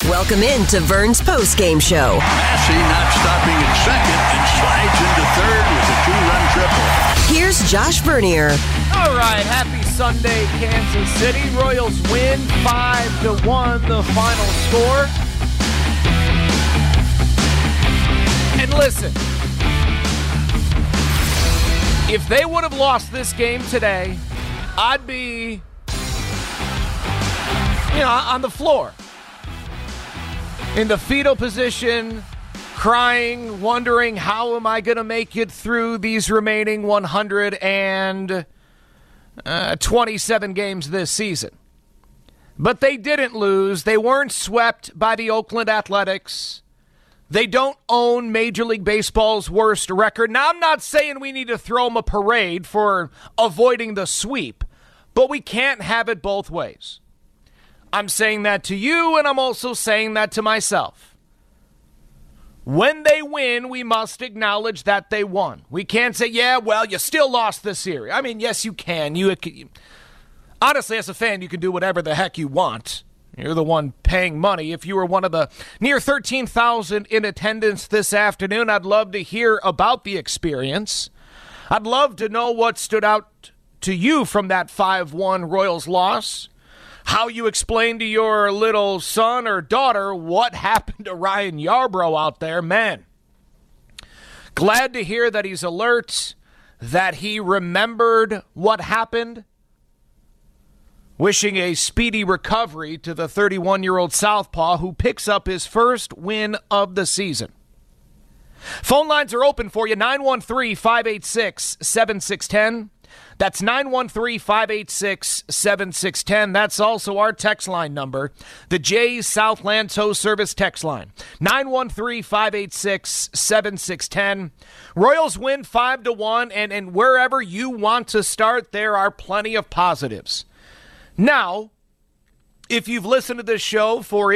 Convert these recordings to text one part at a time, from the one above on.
Welcome in to Vern's postgame show. Massey not stopping at second and slides into third with a 2-run triple. Here's Josh Vernier. All right, happy Sunday, Kansas City. Royals win 5-1, the final score. And listen, if they would have lost this game today, I'd be, on the floor. In the fetal position, crying, wondering how am I going to make it through these remaining 127 games this season. But they didn't lose. They weren't swept by the Oakland Athletics. They don't own Major League Baseball's worst record. Now, I'm not saying we need to throw them a parade for avoiding the sweep, but we can't have it both ways. I'm saying that to you, and I'm also saying that to myself. When they win, we must acknowledge that they won. We can't say, you still lost this series. I mean, yes, you can. Honestly, as a fan, you can do whatever the heck you want. You're the one paying money. If you were one of the near 13,000 in attendance this afternoon, I'd love to hear about the experience. I'd love to know what stood out to you from that 5-1 Royals loss. How you explain to your little son or daughter what happened to Ryan Yarbrough out there. Man, glad to hear that he's alert, that he remembered what happened. Wishing a speedy recovery to the 31-year-old southpaw who picks up his first win of the season. Phone lines are open for you, 913-586-7610. That's 913-586-7610. That's also our text line number, the Jay's Southland Tow Service text line, 913-586-7610. Royals win 5-1, and wherever you want to start, there are plenty of positives. Now, if you've listened to this show for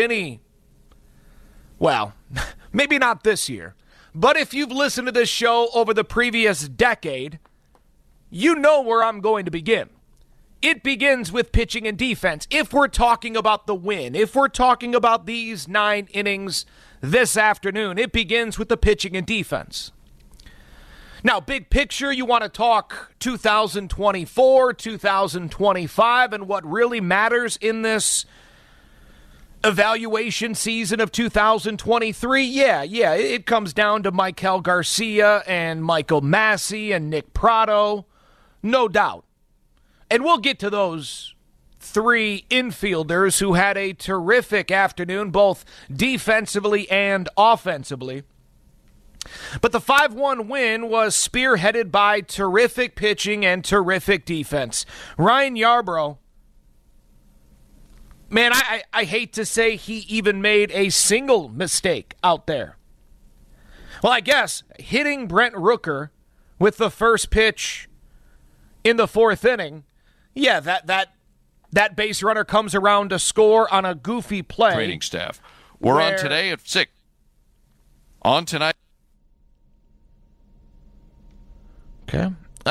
maybe not this year, but if you've listened to this show over the previous decade, you know where I'm going to begin. It begins with pitching and defense. If we're talking about the win, if we're talking about these 9 innings this afternoon, it begins with the pitching and defense. Now, big picture, you want to talk 2024, 2025, and what really matters in this evaluation season of 2023? Yeah, it comes down to Maikel Garcia and Michael Massey and Nick Pratto, no doubt. And we'll get to those 3 infielders who had a terrific afternoon, both defensively and offensively. But the 5-1 win was spearheaded by terrific pitching and terrific defense. Ryan Yarbrough, man, I hate to say he even made a single mistake out there. Well, I guess hitting Brent Rooker with the first pitch in the 4th inning, that base runner comes around to score on a goofy play. Training staff. We're on today at 6. On tonight. Okay.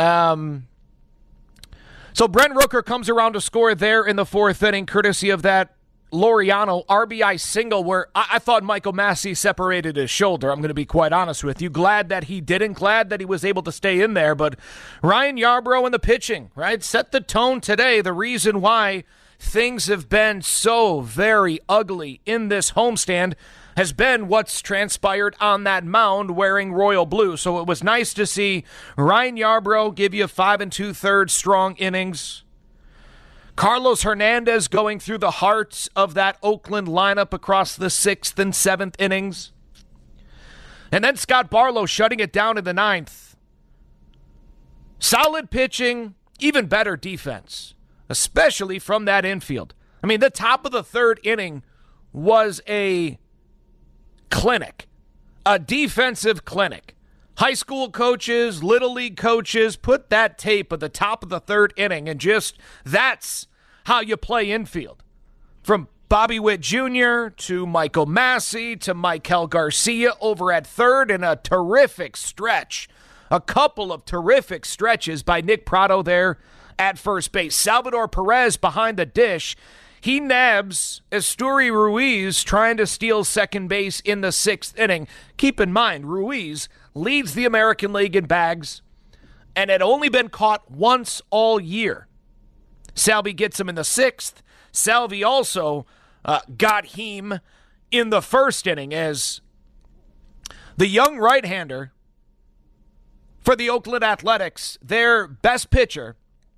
So Brent Rooker comes around to score there in the 4th inning, courtesy of that Laureano RBI single where I thought Michael Massey separated his shoulder. I'm going to be quite honest with you. Glad that he didn't. Glad that he was able to stay in there. But Ryan Yarbrough and the pitching, right, set the tone today. The reason why things have been so very ugly in this homestand has been what's transpired on that mound wearing royal blue. So it was nice to see Ryan Yarbrough give you 5 2/3 strong innings. Carlos Hernandez going through the hearts of that Oakland lineup across the 6th and 7th innings. And then Scott Barlow shutting it down in the 9th. Solid pitching, even better defense, especially from that infield. I mean, the top of the 3rd inning was a clinic, a defensive clinic. High school coaches, little league coaches, put that tape at the top of the 3rd inning and just, that's how you play infield. From Bobby Witt Jr. to Michael Massey to Maikel Garcia over at 3rd, and a terrific stretch, a couple of terrific stretches by Nick Pratto there at first base. Salvador Perez behind the dish. He nabs Esteury Ruiz trying to steal second base in the 6th inning. Keep in mind, Ruiz leads the American League in bags and had only been caught once all year. Salvi gets him in the 6th. Salvi also got him in the 1st inning as the young right-hander for the Oakland Athletics, their best pitcher,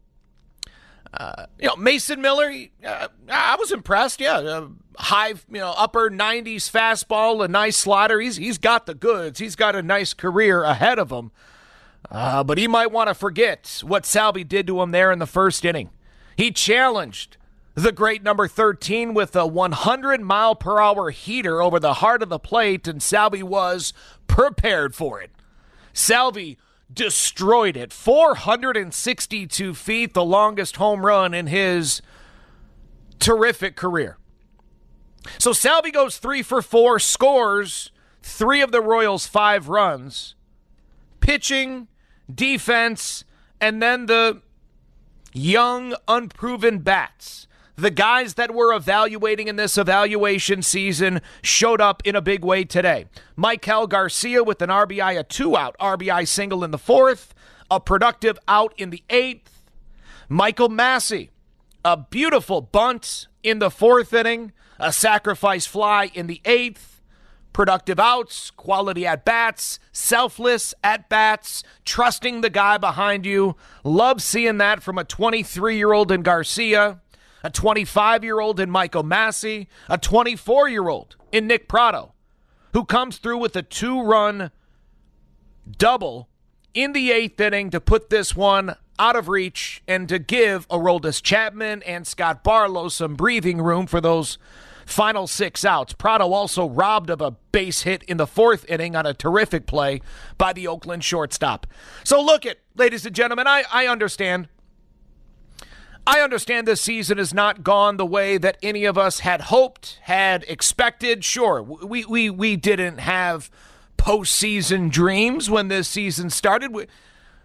Mason Miller, I was impressed. Yeah, high, upper 90s fastball, a nice slider. He's got the goods. He's got a nice career ahead of him. But he might want to forget what Salvi did to him there in the 1st inning. He challenged the great number 13 with a 100-mile-per-hour heater over the heart of the plate, and Salvi was prepared for it. Salvi destroyed it. 462 feet, the longest home run in his terrific career. So Salvi goes 3 for 4, scores 3 of the Royals' 5 runs. Pitching, defense, and then the young, unproven bats. The guys that we're evaluating in this evaluation season showed up in a big way today. Maikel Garcia with an RBI, a 2-out RBI single in the 4th, a productive out in the 8th. Michael Massey, a beautiful bunt in the 4th inning, a sacrifice fly in the 8th. Productive outs, quality at-bats, selfless at-bats, trusting the guy behind you. Love seeing that from a 23-year-old in Garcia, a 25-year-old in Michael Massey, a 24-year-old in Nick Pratto, who comes through with a 2-run double in the 8th inning to put this one out of reach and to give Aroldis Chapman and Scott Barlow some breathing room for those final 6 outs. Pratto also robbed of a base hit in the 4th inning on a terrific play by the Oakland shortstop. So look it, ladies and gentlemen, I understand. I understand this season has not gone the way that any of us had hoped, had expected. Sure, we didn't have postseason dreams when this season started. Well,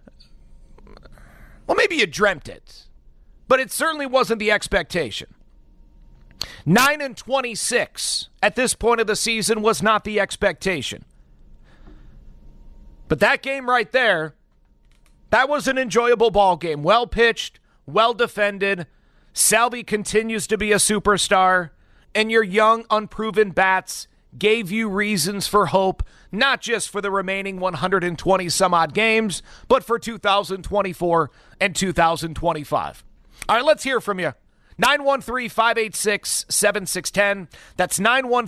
maybe you dreamt it, but it certainly wasn't the expectation. 9-26 at this point of the season was not the expectation. But that game right there, that was an enjoyable ball game. Well pitched, well defended. Salvi continues to be a superstar, and your young, unproven bats gave you reasons for hope, not just for the remaining 120-some-odd games, but for 2024 and 2025. All right, let's hear from you. 913-586-7610. That's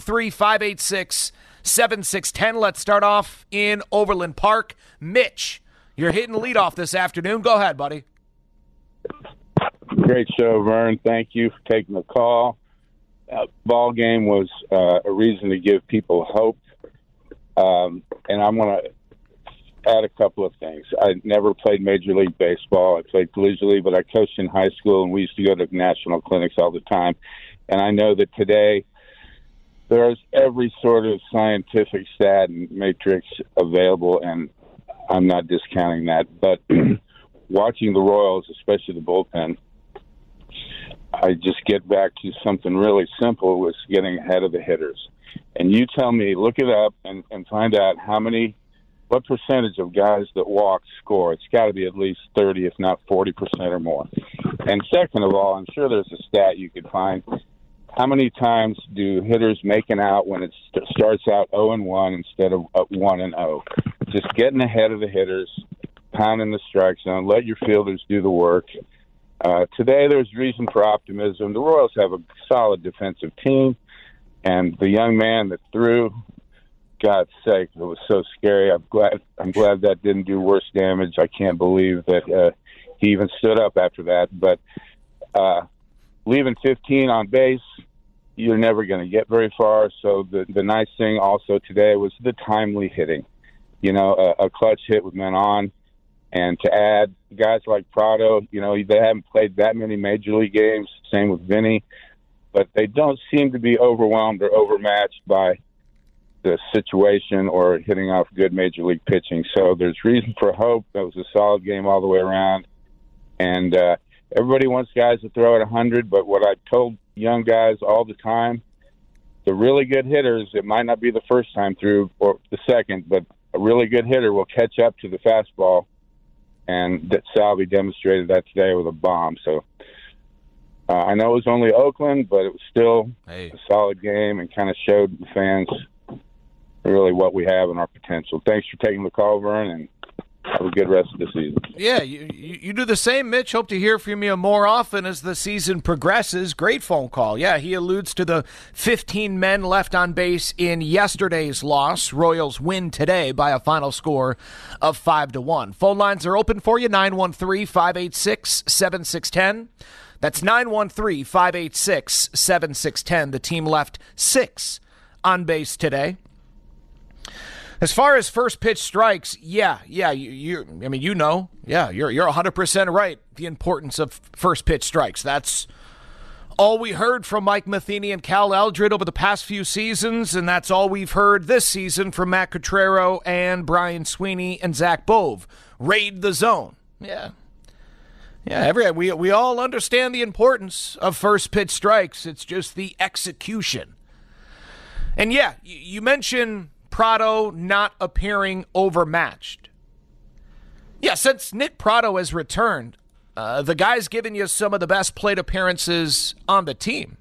913-586-7610. Let's start off in Overland Park. Mitch, you're hitting leadoff this afternoon. Go ahead, buddy. Great show, Vern. Thank you for taking the call. Ball game was a reason to give people hope. And I'm going to add a couple of things. I never played Major League Baseball. I played collegiately, but I coached in high school, and we used to go to national clinics all the time. And I know that today there's every sort of scientific stat and matrix available, and I'm not discounting that. But watching the Royals, especially the bullpen, I just get back to something really simple, was getting ahead of the hitters. And you tell me, look it up and find out what percentage of guys that walk score. It's got to be at least 30, if not 40% or more. And second of all, I'm sure there's a stat you could find. How many times do hitters make an out when it starts out 0-1 instead of 1-0? Just getting ahead of the hitters, pounding the strike zone, let your fielders do the work. Today there's reason for optimism. The Royals have a solid defensive team, and the young man that threw, God's sake, it was so scary. I'm glad that didn't do worse damage. I can't believe that he even stood up after that. But leaving 15 on base, you're never going to get very far. So the nice thing also today was the timely hitting. A clutch hit with men on. And to add guys like Pratto, they haven't played that many Major League games, same with Vinny, but they don't seem to be overwhelmed or overmatched by the situation or hitting off good Major League pitching. So there's reason for hope. That was a solid game all the way around. And everybody wants guys to throw at 100, but what I've told young guys all the time, the really good hitters, it might not be the first time through or the second, but a really good hitter will catch up to the fastball, and that Salvi demonstrated that today with a bomb. So I know it was only Oakland, but it was still a solid game and kind of showed the fans really what we have and our potential. Thanks for taking the call, Vern, and have a good rest of the season. Yeah, you do the same, Mitch. Hope to hear from you more often as the season progresses. Great phone call. Yeah, he alludes to the 15 men left on base in yesterday's loss. Royals win today by a final score of 5-1. Phone lines are open for you, 913-586-7610. That's 913-586-7610. The team left 6 on base today. As far as first pitch strikes, you're 100% right. The importance of first pitch strikes. That's all we heard from Mike Matheny and Cal Eldred over the past few seasons, and that's all we've heard this season from Matt Cottrero and Brian Sweeney and Zach Bove. Raid the zone. Yeah. We all understand the importance of first pitch strikes. It's just the execution. And yeah, you mentioned Prado not appearing overmatched. Yeah, since Nick Prado has returned, the guy's given you some of the best plate appearances on the team.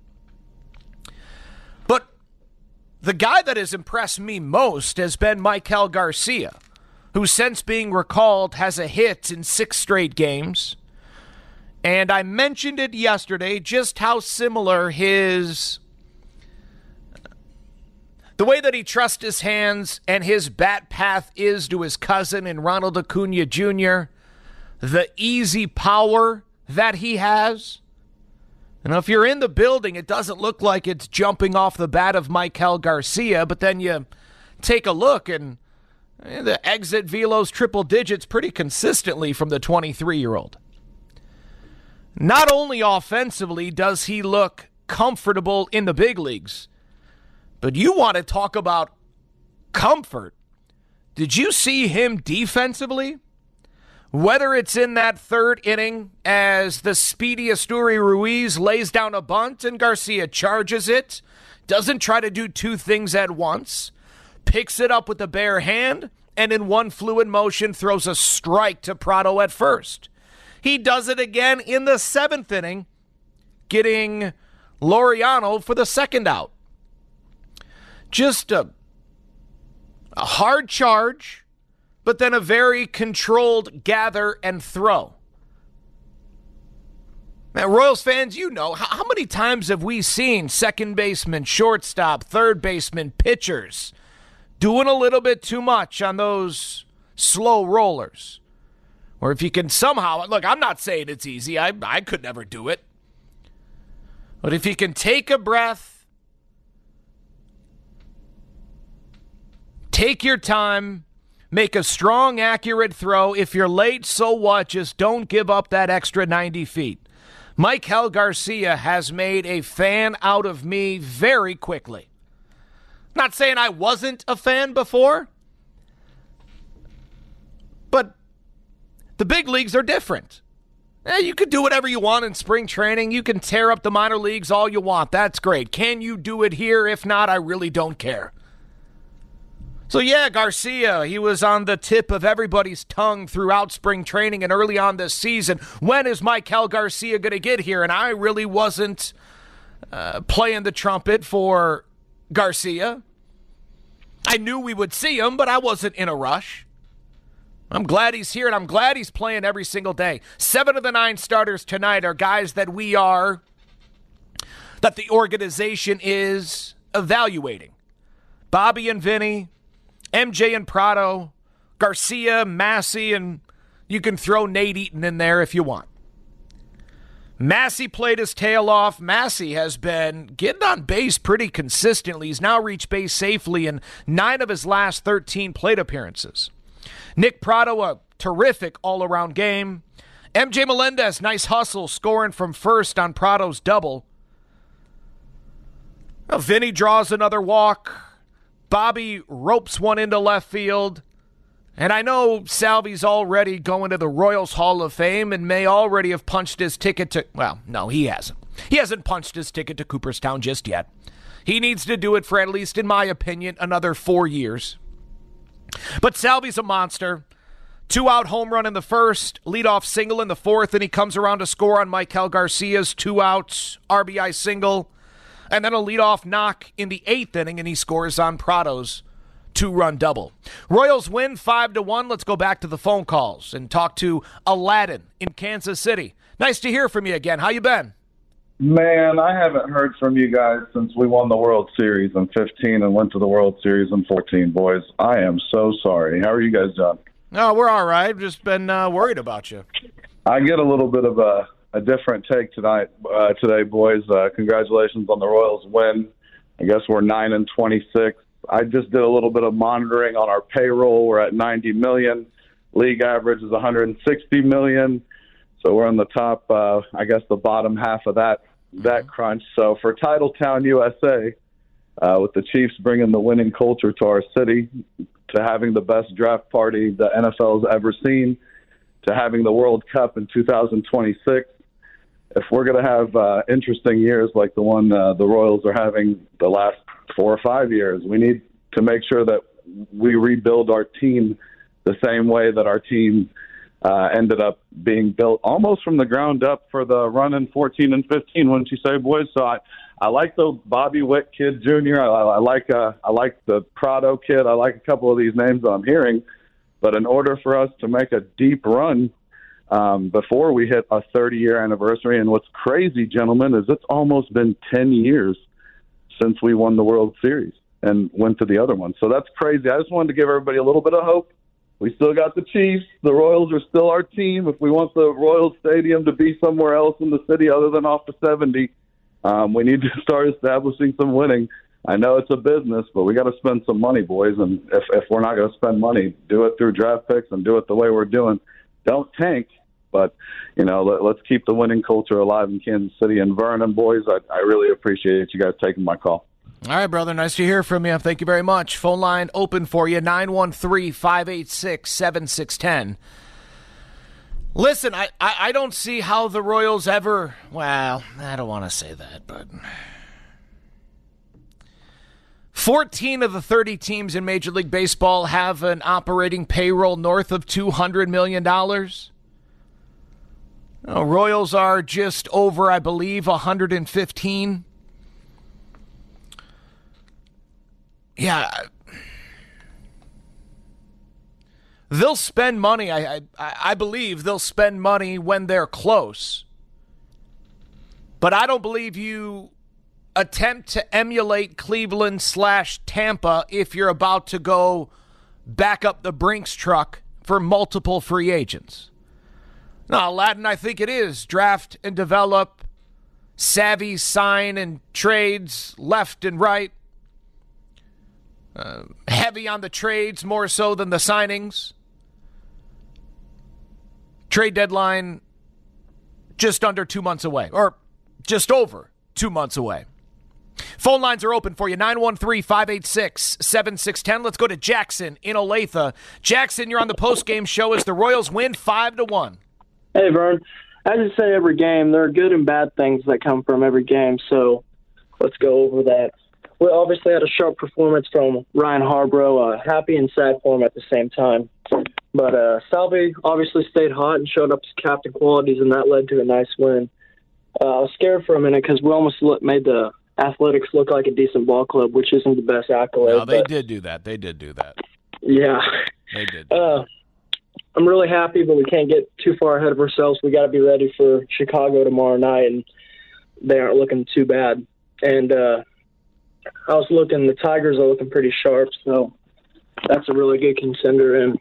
But the guy that has impressed me most has been Maikel Garcia, who since being recalled has a hit in 6 straight games. And I mentioned it yesterday, just how similar the way that he trusts his hands and his bat path is to his cousin in Ronald Acuna Jr., the easy power that he has. And if you're in the building, it doesn't look like it's jumping off the bat of Maikel Garcia, but then you take a look and the exit velos triple digits pretty consistently from the 23-year-old. Not only offensively does he look comfortable in the big leagues, but you want to talk about comfort. Did you see him defensively? Whether it's in that third inning as the speedy Asturi Ruiz lays down a bunt and Garcia charges it, doesn't try to do 2 things at once, picks it up with the bare hand, and in one fluid motion throws a strike to Prado at first. He does it again in the 7th inning, getting Laureano for the second out. Just a hard charge, but then a very controlled gather and throw. Now, Royals fans, you know, how many times have we seen second baseman, shortstop, third baseman, pitchers doing a little bit too much on those slow rollers? Or if you can somehow, look, I'm not saying it's easy. I could never do it. But if you can take a breath, take your time, make a strong, accurate throw. If you're late, so what? Just don't give up that extra 90 feet. Maikel Garcia has made a fan out of me very quickly. Not saying I wasn't a fan before, but the big leagues are different. You can do whatever you want in spring training. You can tear up the minor leagues all you want. That's great. Can you do it here? If not, I really don't care. So yeah, Garcia, he was on the tip of everybody's tongue throughout spring training and early on this season. When is Maikel Garcia going to get here? And I really wasn't playing the trumpet for Garcia. I knew we would see him, but I wasn't in a rush. I'm glad he's here, and I'm glad he's playing every single day. 7 of the 9 starters tonight are guys that the organization is evaluating. Bobby and Vinny, MJ and Prado, Garcia, Massey, and you can throw Nate Eaton in there if you want. Massey played his tail off. Massey has been getting on base pretty consistently. He's now reached base safely in 9 of his last 13 plate appearances. Nick Prado, a terrific all-around game. MJ Melendez, nice hustle, scoring from first on Prado's double. Vinny draws another walk. Bobby ropes one into left field. And I know Salvy's already going to the Royals Hall of Fame and may already have punched his ticket to, well, no, he hasn't. He hasn't punched his ticket to Cooperstown just yet. He needs to do it for, at least in my opinion, another 4 years. But Salvy's a monster. 2-out home run in the first, leadoff single in the fourth, and he comes around to score on Maikel Garcia's 2-out RBI single, and then a leadoff knock in the 8th inning, and he scores on Prado's 2-run double. Royals win 5-1. Let's go back to the phone calls and talk to Aladdin in Kansas City. Nice to hear from you again. How you been? Man, I haven't heard from you guys since we won the World Series in 15 and went to the World Series in 14, boys. I am so sorry. How are you guys doing? No, we're all right. Just been worried about you. I get a little bit of a different take today, boys. Congratulations on the Royals win. I guess we're 9-26. I just did a little bit of monitoring on our payroll. We're at $90 million. League average is $160 million. So we're on the top, I guess the bottom half of that crunch. So for Titletown, USA, with the Chiefs bringing the winning culture to our city, to having the best draft party the NFL has ever seen, to having the World Cup in 2026, if we're going to have interesting years like the one the Royals are having the last 4 or 5 years, we need to make sure that we rebuild our team the same way that our team ended up being built almost from the ground up for the run in 14 and 15, wouldn't you say, boys? So I like the Bobby Witt kid Jr. I like the Prado kid. I like a couple of these names that I'm hearing. But in order for us to make a deep run before we hit a 30-year anniversary, and what's crazy, gentlemen, is it's almost been 10 years since we won the World Series and went to the other one. So that's crazy. I just wanted to give everybody a little bit of hope. We still got the Chiefs. The Royals are still our team. If we want the Royals Stadium to be somewhere else in the city other than off the 70, we need to start establishing some winning. I know it's a business, but we got to spend some money, boys. And if we're not going to spend money, do it through draft picks and do it the way we're doing. Don't tank, but, let's keep the winning culture alive in Kansas City. And Vernon, boys, I really appreciate you guys taking my call. All right, brother. Nice to hear from you. Thank you very much. Phone line open for you, 913-586-7610. Listen, I don't see how the Royals ever, well, I don't want to say that, but 14 of the 30 teams in Major League Baseball have an operating payroll north of $200 million. Royals are just over, I believe, 115. Yeah, they'll spend money. I believe they'll spend money when they're close. But I don't believe you attempt to emulate Cleveland/Tampa if you're about to go back up the Brinks truck for multiple free agents. No, Aladdin, I think it is. Draft and develop, savvy sign and trades left and right. Heavy on the trades more so than the signings. Trade deadline just under 2 months away, or just over 2 months away. Phone lines are open for you, 913-586-7610. Let's go to Jackson in Olathe. Jackson, you're on the postgame show as the Royals win 5-1. Hey, Vern. As you say every game, there are good and bad things that come from every game, so let's go over that. We obviously had a sharp performance from Ryan Harbrough, happy and sad for him at the same time. But Salvy obviously stayed hot and showed up his captain qualities, and that led to a nice win. I was scared for a minute because we almost made the Athletics look like a decent ball club, which isn't the best accolade. No, they did do that. Yeah. They did. I'm really happy, but we can't get too far ahead of ourselves. We got to be ready for Chicago tomorrow night, and they aren't looking too bad. And I was looking, the Tigers are looking pretty sharp, so that's a really good contender in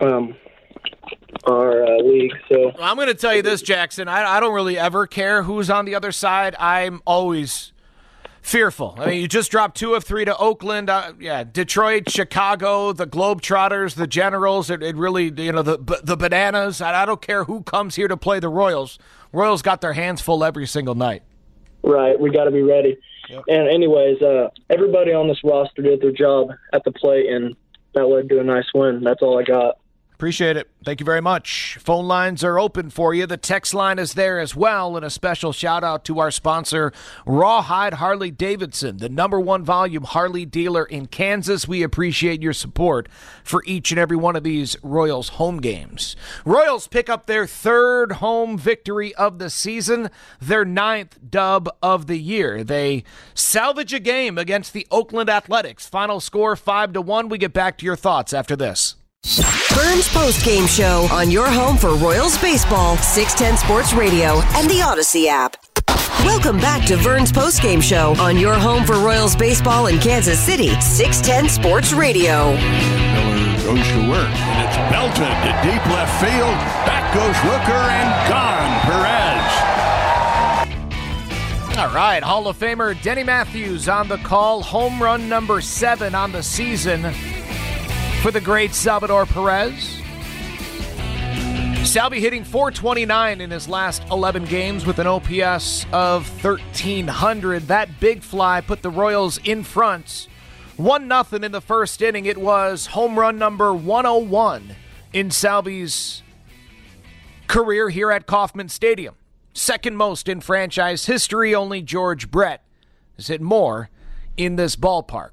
our league. So I'm going to tell you this, Jackson. I don't really ever care who's on the other side. I'm always fearful. I mean, you just dropped 2 of 3 to Oakland. Detroit, Chicago, the Globetrotters, the Generals. It really, the Bananas. I don't care who comes here to play the Royals. Royals got their hands full every single night. Right, we got to be ready. Yep. And anyways, everybody on this roster did their job at the plate, and that led to a nice win. That's all I got. Appreciate it. Thank you very much. Phone lines are open for you. The text line is there as well. And a special shout out to our sponsor, Rawhide Harley Davidson, the #1 volume Harley dealer in Kansas. We appreciate your support for each and every one of these Royals home games. Royals pick up their 3rd home victory of the season, their 9th dub of the year. They salvage a game against the Oakland Athletics. Final score 5-1. We get back to your thoughts after this. Vern's postgame show on your home for Royals baseball, 610 Sports Radio, and the Odyssey app. Welcome back to Vern's postgame show on your home for Royals baseball in Kansas City, 610 Sports Radio. Miller goes to work, and it's belted to deep left field. Back goes Rooker, and gone. Perez. All right, Hall of Famer Denny Matthews on the call. Home run number 7 on the season for the great Salvador Perez. Salvi hitting .429 in his last 11 games with an OPS of 1,300. That big fly put the Royals in front. 1-0 in the first inning. It was home run number 101 in Salvi's career here at Kauffman Stadium. Second most in franchise history. Only George Brett has hit more in this ballpark.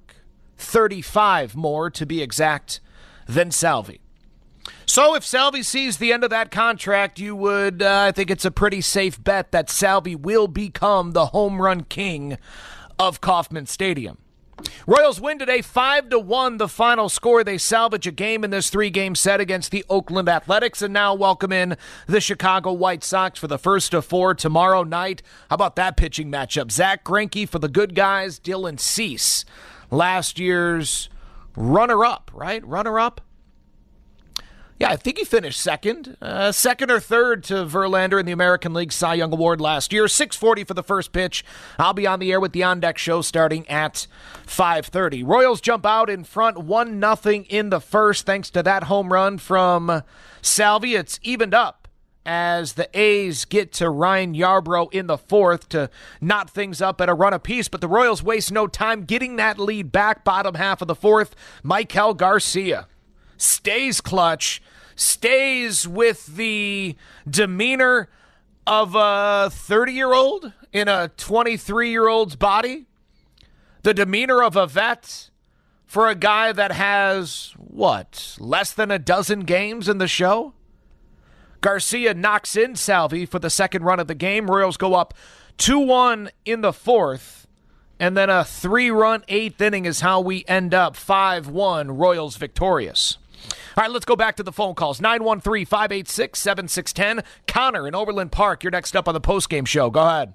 35 more, to be exact, than Salvi. So if Salvi sees the end of that contract, you would, I think it's a pretty safe bet that Salvi will become the home run king of Kauffman Stadium. Royals win today 5-1, the final score. They salvage a game in this 3-game set against the Oakland Athletics and now welcome in the Chicago White Sox for the first of 4 tomorrow night. How about that pitching matchup? Zach Greinke for the good guys, Dylan Cease, last year's runner-up, right? Runner-up? Yeah, I think he finished second or third to Verlander in the American League Cy Young Award last year. 6:40 for the first pitch. I'll be on the air with the On Deck Show starting at 5:30. Royals jump out in front 1-0 in the first thanks to that home run from Salvi. It's evened up as the A's get to Ryan Yarbrough in the 4th to knot things up at a run apiece, but the Royals waste no time getting that lead back bottom half of the 4th. Maikel Garcia stays clutch, stays with the demeanor of a 30-year-old in a 23-year-old's body, the demeanor of a vet for a guy that has, less than a dozen games in the show? Garcia knocks in Salvi for the second run of the game. Royals go up 2-1 in the 4th, and then a 3-run 8th inning is how we end up 5-1, Royals victorious. All right, let's go back to the phone calls. 913-586-7610. Connor in Overland Park, you're next up on the postgame show. Go ahead.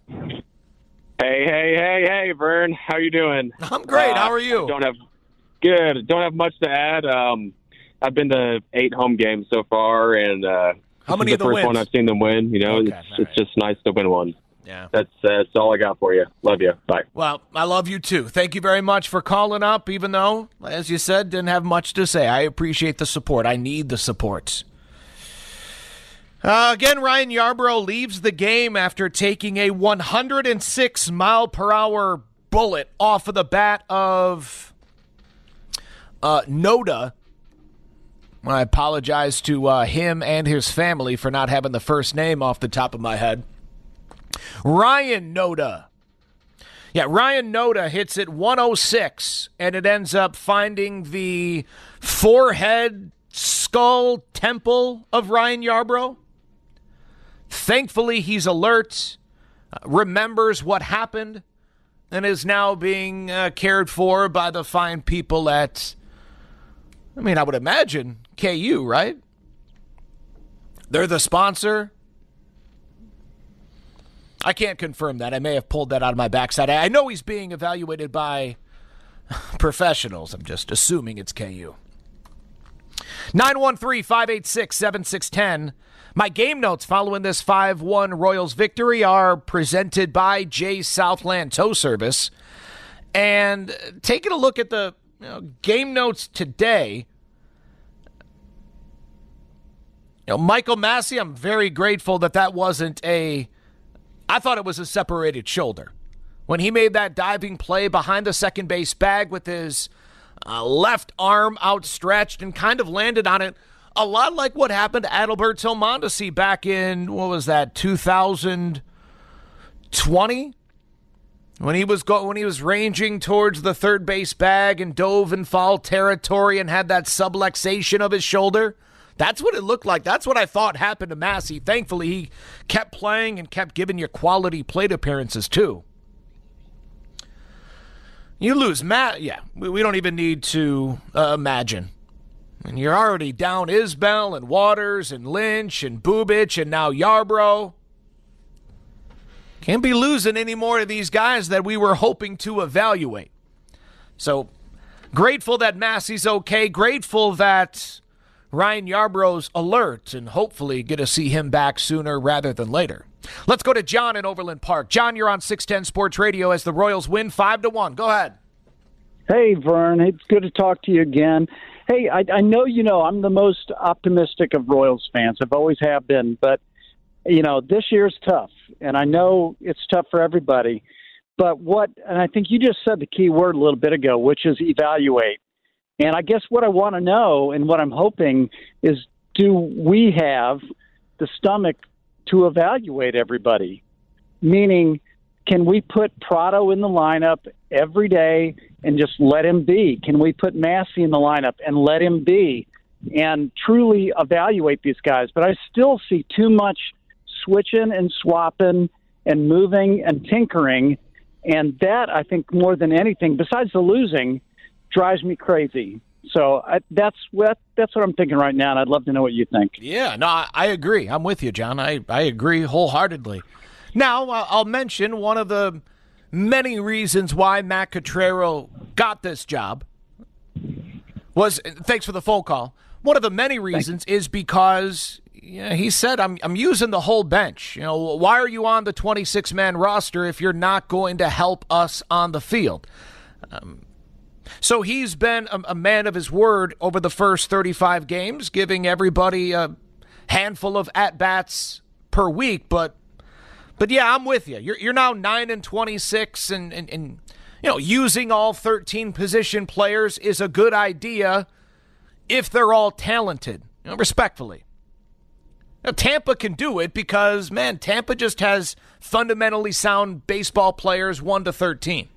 Hey, Vern. How you doing? I'm great. How are you? Don't have much to add. I've been to 8 home games so far, and how many of the first wins? One I've seen them win. You know, okay, it's just nice to win one. Yeah, that's all I got for you. Love you. Bye. Well, I love you too. Thank you very much for calling up, even though, as you said, didn't have much to say. I appreciate the support. I need the support. Again, Ryan Yarbrough leaves the game after taking a 106-mile-per-hour bullet off of the bat of Noda. I apologize to him and his family for not having the first name off the top of my head. Ryan Noda. Yeah, Ryan Noda hits it 106, and it ends up finding the forehead, skull, temple of Ryan Yarbrough. Thankfully, he's alert, remembers what happened, and is now being cared for by the fine people at, I would imagine, KU, right? They're the sponsor. I can't confirm that. I may have pulled that out of my backside. I know he's being evaluated by professionals. I'm just assuming it's KU. 913-586-7610. My game notes following this 5-1 Royals victory are presented by Jay Southland Tow Service. And taking a look at the game notes today, Michael Massey, I'm very grateful that wasn't I thought it was a separated shoulder. When he made that diving play behind the second base bag with his left arm outstretched and kind of landed on it A lot like what happened to Adalberto Mondesi back in, 2020? When he was ranging towards the third base bag and dove in foul territory and had that subluxation of his shoulder. That's what it looked like. That's what I thought happened to Massey. Thankfully, he kept playing and kept giving you quality plate appearances, too. You lose Matt. Yeah, we don't even need to imagine. And you're already down Isbell and Waters and Lynch and Bubic and now Yarbrough. Can't be losing any more of these guys that we were hoping to evaluate. So grateful that Massey's okay. Grateful that Ryan Yarbrough's alert, and hopefully get to see him back sooner rather than later. Let's go to John in Overland Park. John, you're on 610 Sports Radio as the Royals win 5-1. Go ahead. Hey, Vern. It's good to talk to you again. Hey, I know I'm the most optimistic of Royals fans. I've always have been. But, this year's tough. And I know it's tough for everybody. But and I think you just said the key word a little bit ago, which is evaluate. And I guess what I want to know and what I'm hoping is, do we have the stomach to evaluate everybody? Meaning, can we put Prado in the lineup every day and just let him be? Can we put Massey in the lineup and let him be and truly evaluate these guys? But I still see too much switching and swapping and moving and tinkering. And that, I think, more than anything, besides the losing, drives me crazy. So that's what I'm thinking right now, and I'd love to know what you think. Yeah, no, I agree. I'm with you, John. I agree wholeheartedly. Now, I'll mention one of the many reasons why Matt Cottrero got this job was, thanks for the phone call, one of the many reasons is because he said, I'm using the whole bench. Why are you on the 26-man roster if you're not going to help us on the field? So he's been a man of his word over the first 35 games, giving everybody a handful of at-bats per week. But yeah, I'm with you. You're now 9-26, and using all 13 position players is a good idea if they're all talented, respectfully. Now, Tampa can do it because, man, Tampa just has fundamentally sound baseball players 1-13.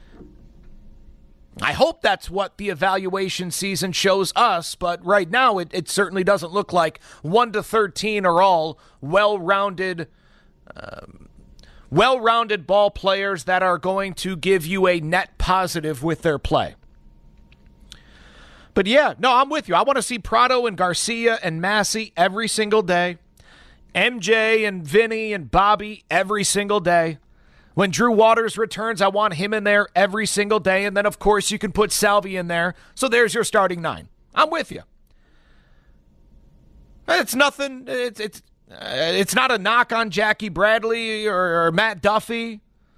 I hope that's what the evaluation season shows us, but right now it certainly doesn't look like 1-13 are all well-rounded ball players that are going to give you a net positive with their play. But yeah, no, I'm with you. I want to see Prado and Garcia and Massey every single day. MJ and Vinny and Bobby every single day. When Drew Waters returns, I want him in there every single day. And then, of course, you can put Salvi in there. So there's your starting 9. I'm with you. It's nothing. It's not a knock on Jackie Bradley or Matt Duffy.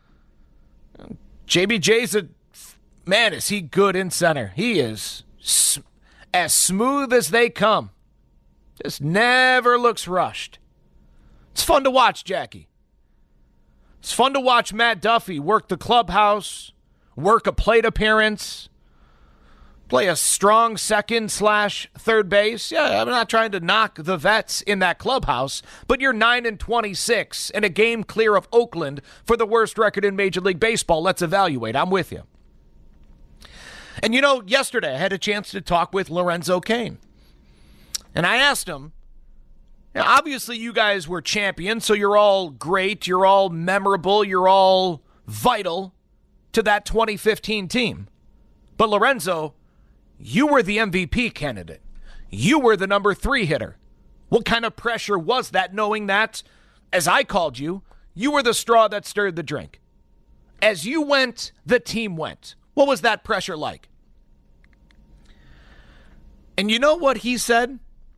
JBJ's man, is he good in center. He is as smooth as they come. Just never looks rushed. It's fun to watch, Jackie. It's fun to watch Matt Duffy work the clubhouse, work a plate appearance, play a strong second/third base. Yeah, I'm not trying to knock the vets in that clubhouse, but you're 9-26 and a game clear of Oakland for the worst record in Major League Baseball. Let's evaluate. I'm with you. And yesterday I had a chance to talk with Lorenzo Cain. And I asked him, obviously you guys were champions, so you're all great, you're all memorable, you're all vital to that 2015 team. But Lorenzo, you were the MVP candidate. You were the number 3 hitter. What kind of pressure was that, knowing that, as I called you, you were the straw that stirred the drink? As you went, the team went. What was that pressure like? And you know what he said?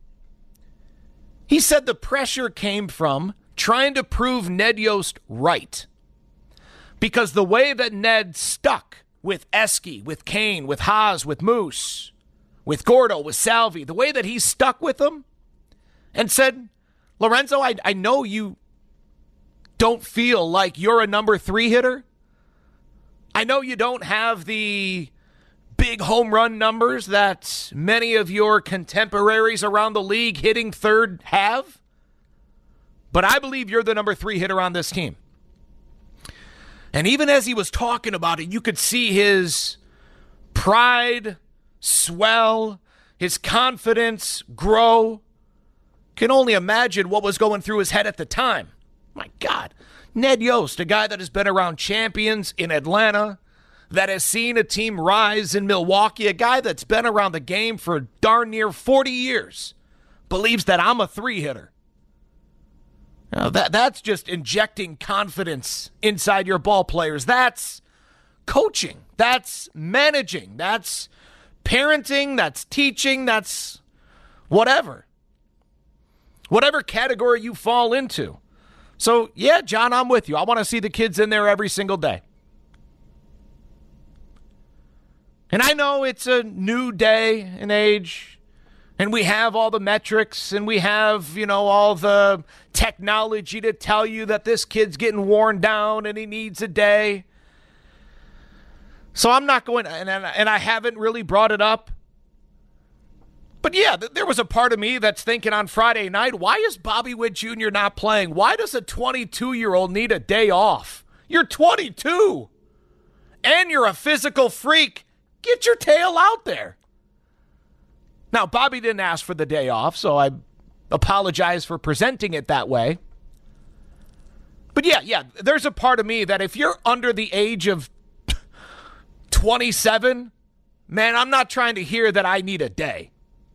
He said the pressure came from trying to prove Ned Yost right. Because the way that Ned stuck with Eske, with Kane, with Haas, with Moose, with Gordo, with Salvi, the way that he stuck with them and said, Lorenzo, I know you don't feel like you're a number 3 hitter. I know you don't have the big home run numbers that many of your contemporaries around the league hitting third have. But I believe you're the number 3 hitter on this team. And even as he was talking about it, you could see his pride swell, his confidence grow. Can only imagine what was going through his head at the time. My God. Ned Yost, a guy that has been around champions in Atlanta, that has seen a team rise in Milwaukee, a guy that's been around the game for darn near 40 years, believes that I'm a 3-hitter. Now, that's just injecting confidence inside your ball players. That's coaching. That's managing. That's parenting. That's teaching. That's whatever. Whatever category you fall into. So, yeah, John, I'm with you. I want to see the kids in there every single day. And I know it's a new day and age, and we have all the metrics, and we have, all the technology to tell you that this kid's getting worn down and he needs a day. So I'm not going, and I haven't really brought it up. But yeah, there was a part of me that's thinking on Friday night, why is Bobby Witt Jr. not playing? Why does a 22-year-old need a day off? You're 22, and you're a physical freak. Get your tail out there. Now, Bobby didn't ask for the day off, so I apologize for presenting it that way. But yeah, there's a part of me that if you're under the age of 27, man, I'm not trying to hear that I need a day.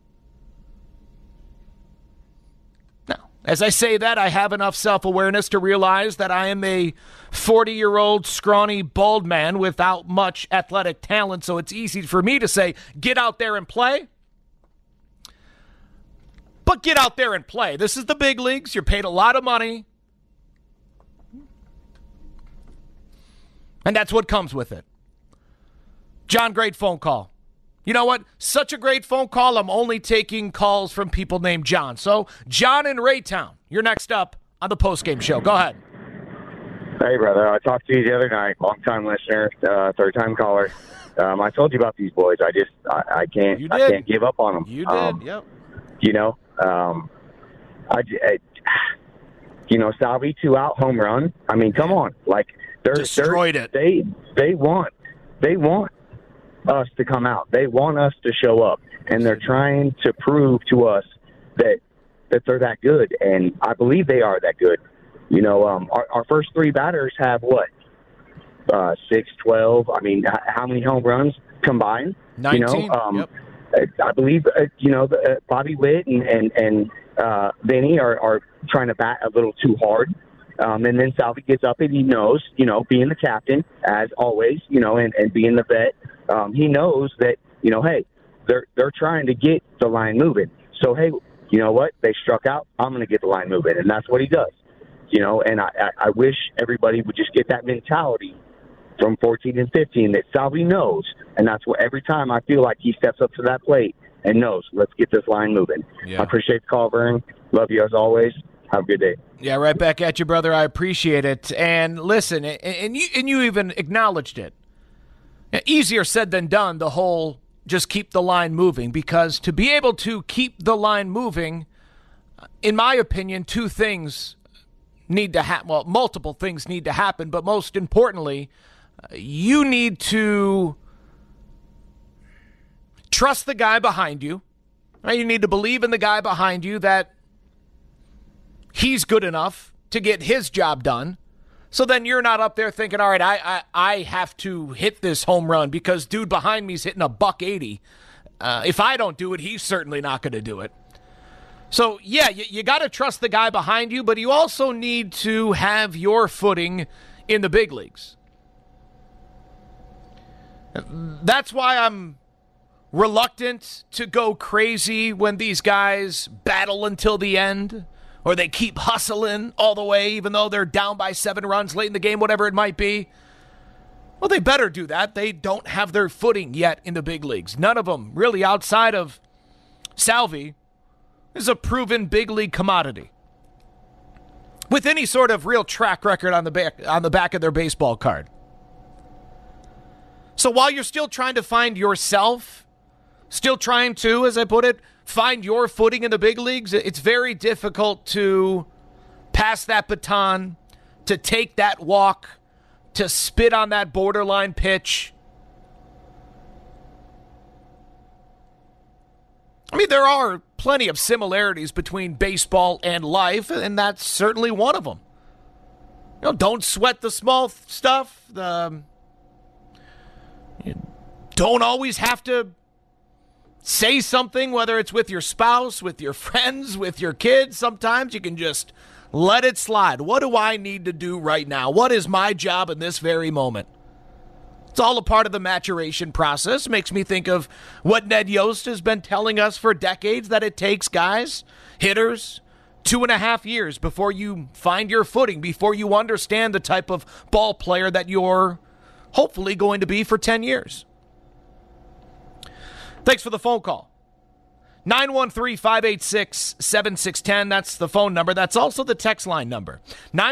As I say that, I have enough self-awareness to realize that I am a 40-year-old, scrawny, bald man without much athletic talent, so it's easy for me to say, get out there and play. But get out there and play. This is the big leagues. You're paid a lot of money. And that's what comes with it. John, great phone call. You know what? Such a great phone call. I'm only taking calls from people named John. So, John in Raytown, you're next up on the postgame show. Go ahead. Hey, brother. I talked to you the other night. Long-time listener, third-time caller. I told you about these boys. I can't give up on them. You did. Yep. Salvi 2-out home run. I mean, come on. Like destroyed it. They want us to come out. They want us to show up, and they're trying to prove to us that they're that good, and I believe they are that good. Our first 3 batters have what? 6, 12. I mean, how many home runs combined? 19. Yep. I believe Bobby Witt and Vinny are trying to bat a little too hard. And then Salvi gets up and he knows, being the captain, as always, and being the vet, he knows that, hey, they're trying to get the line moving. So, hey, you know what? They struck out. I'm going to get the line moving. And that's what he does. And I wish everybody would just get that mentality from 14 and 15 that Salvi knows. And that's what every time I feel like he steps up to that plate and knows, let's get this line moving. Yeah. I appreciate the call, Vern. Love you as always. Have a good day. Yeah, right back at you, brother. I appreciate it. And listen, and you even acknowledged it. Easier said than done, the whole just keep the line moving, because to be able to keep the line moving, in my opinion, 2 things need to happen. Well, multiple things need to happen, but most importantly, you need to trust the guy behind you. Right? You need to believe in the guy behind you that he's good enough to get his job done. So then you're not up there thinking, all right, I have to hit this home run because dude behind me's hitting $180. If I don't do it, he's certainly not going to do it. So, yeah, you got to trust the guy behind you, but you also need to have your footing in the big leagues. That's why I'm reluctant to go crazy when these guys battle until the end, or they keep hustling all the way, even though they're down by 7 runs late in the game, whatever it might be. Well, they better do that. They don't have their footing yet in the big leagues. None of them, really, outside of Salvi, is a proven big league commodity with any sort of real track record on the back of their baseball card. So while you're still trying to find yourself, still trying to, as I put it, find your footing in the big leagues, it's very difficult to pass that baton, to take that walk, to spit on that borderline pitch. I mean, there are plenty of similarities between baseball and life, and that's certainly one of them. You know, don't sweat the small stuff. You don't always have to say something, whether it's with your spouse, with your friends, with your kids. Sometimes you can just let it slide. What do I need to do right now? What is my job in this very moment? It's all a part of the maturation process. Makes me think of what Ned Yost has been telling us for decades, that it takes guys, hitters, 2.5 years before you find your footing, before you understand the type of ball player that you're hopefully going to be for 10 years. Thanks for the phone call. 913-586-7610. That's the phone number. That's also the text line number.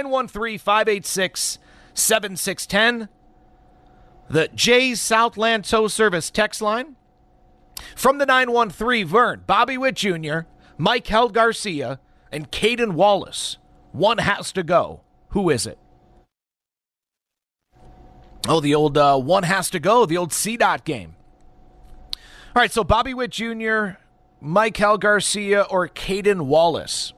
913-586-7610. The Jay's Southland Tow Service text line. From the 913, Vern, Bobby Witt Jr., Mike Held Garcia, and Caden Wallace. One has to go. Who is it? Oh, the old one has to go, the old CDOT game. All right, so Bobby Witt Jr., Mike Held Garcia, or Caden Wallace.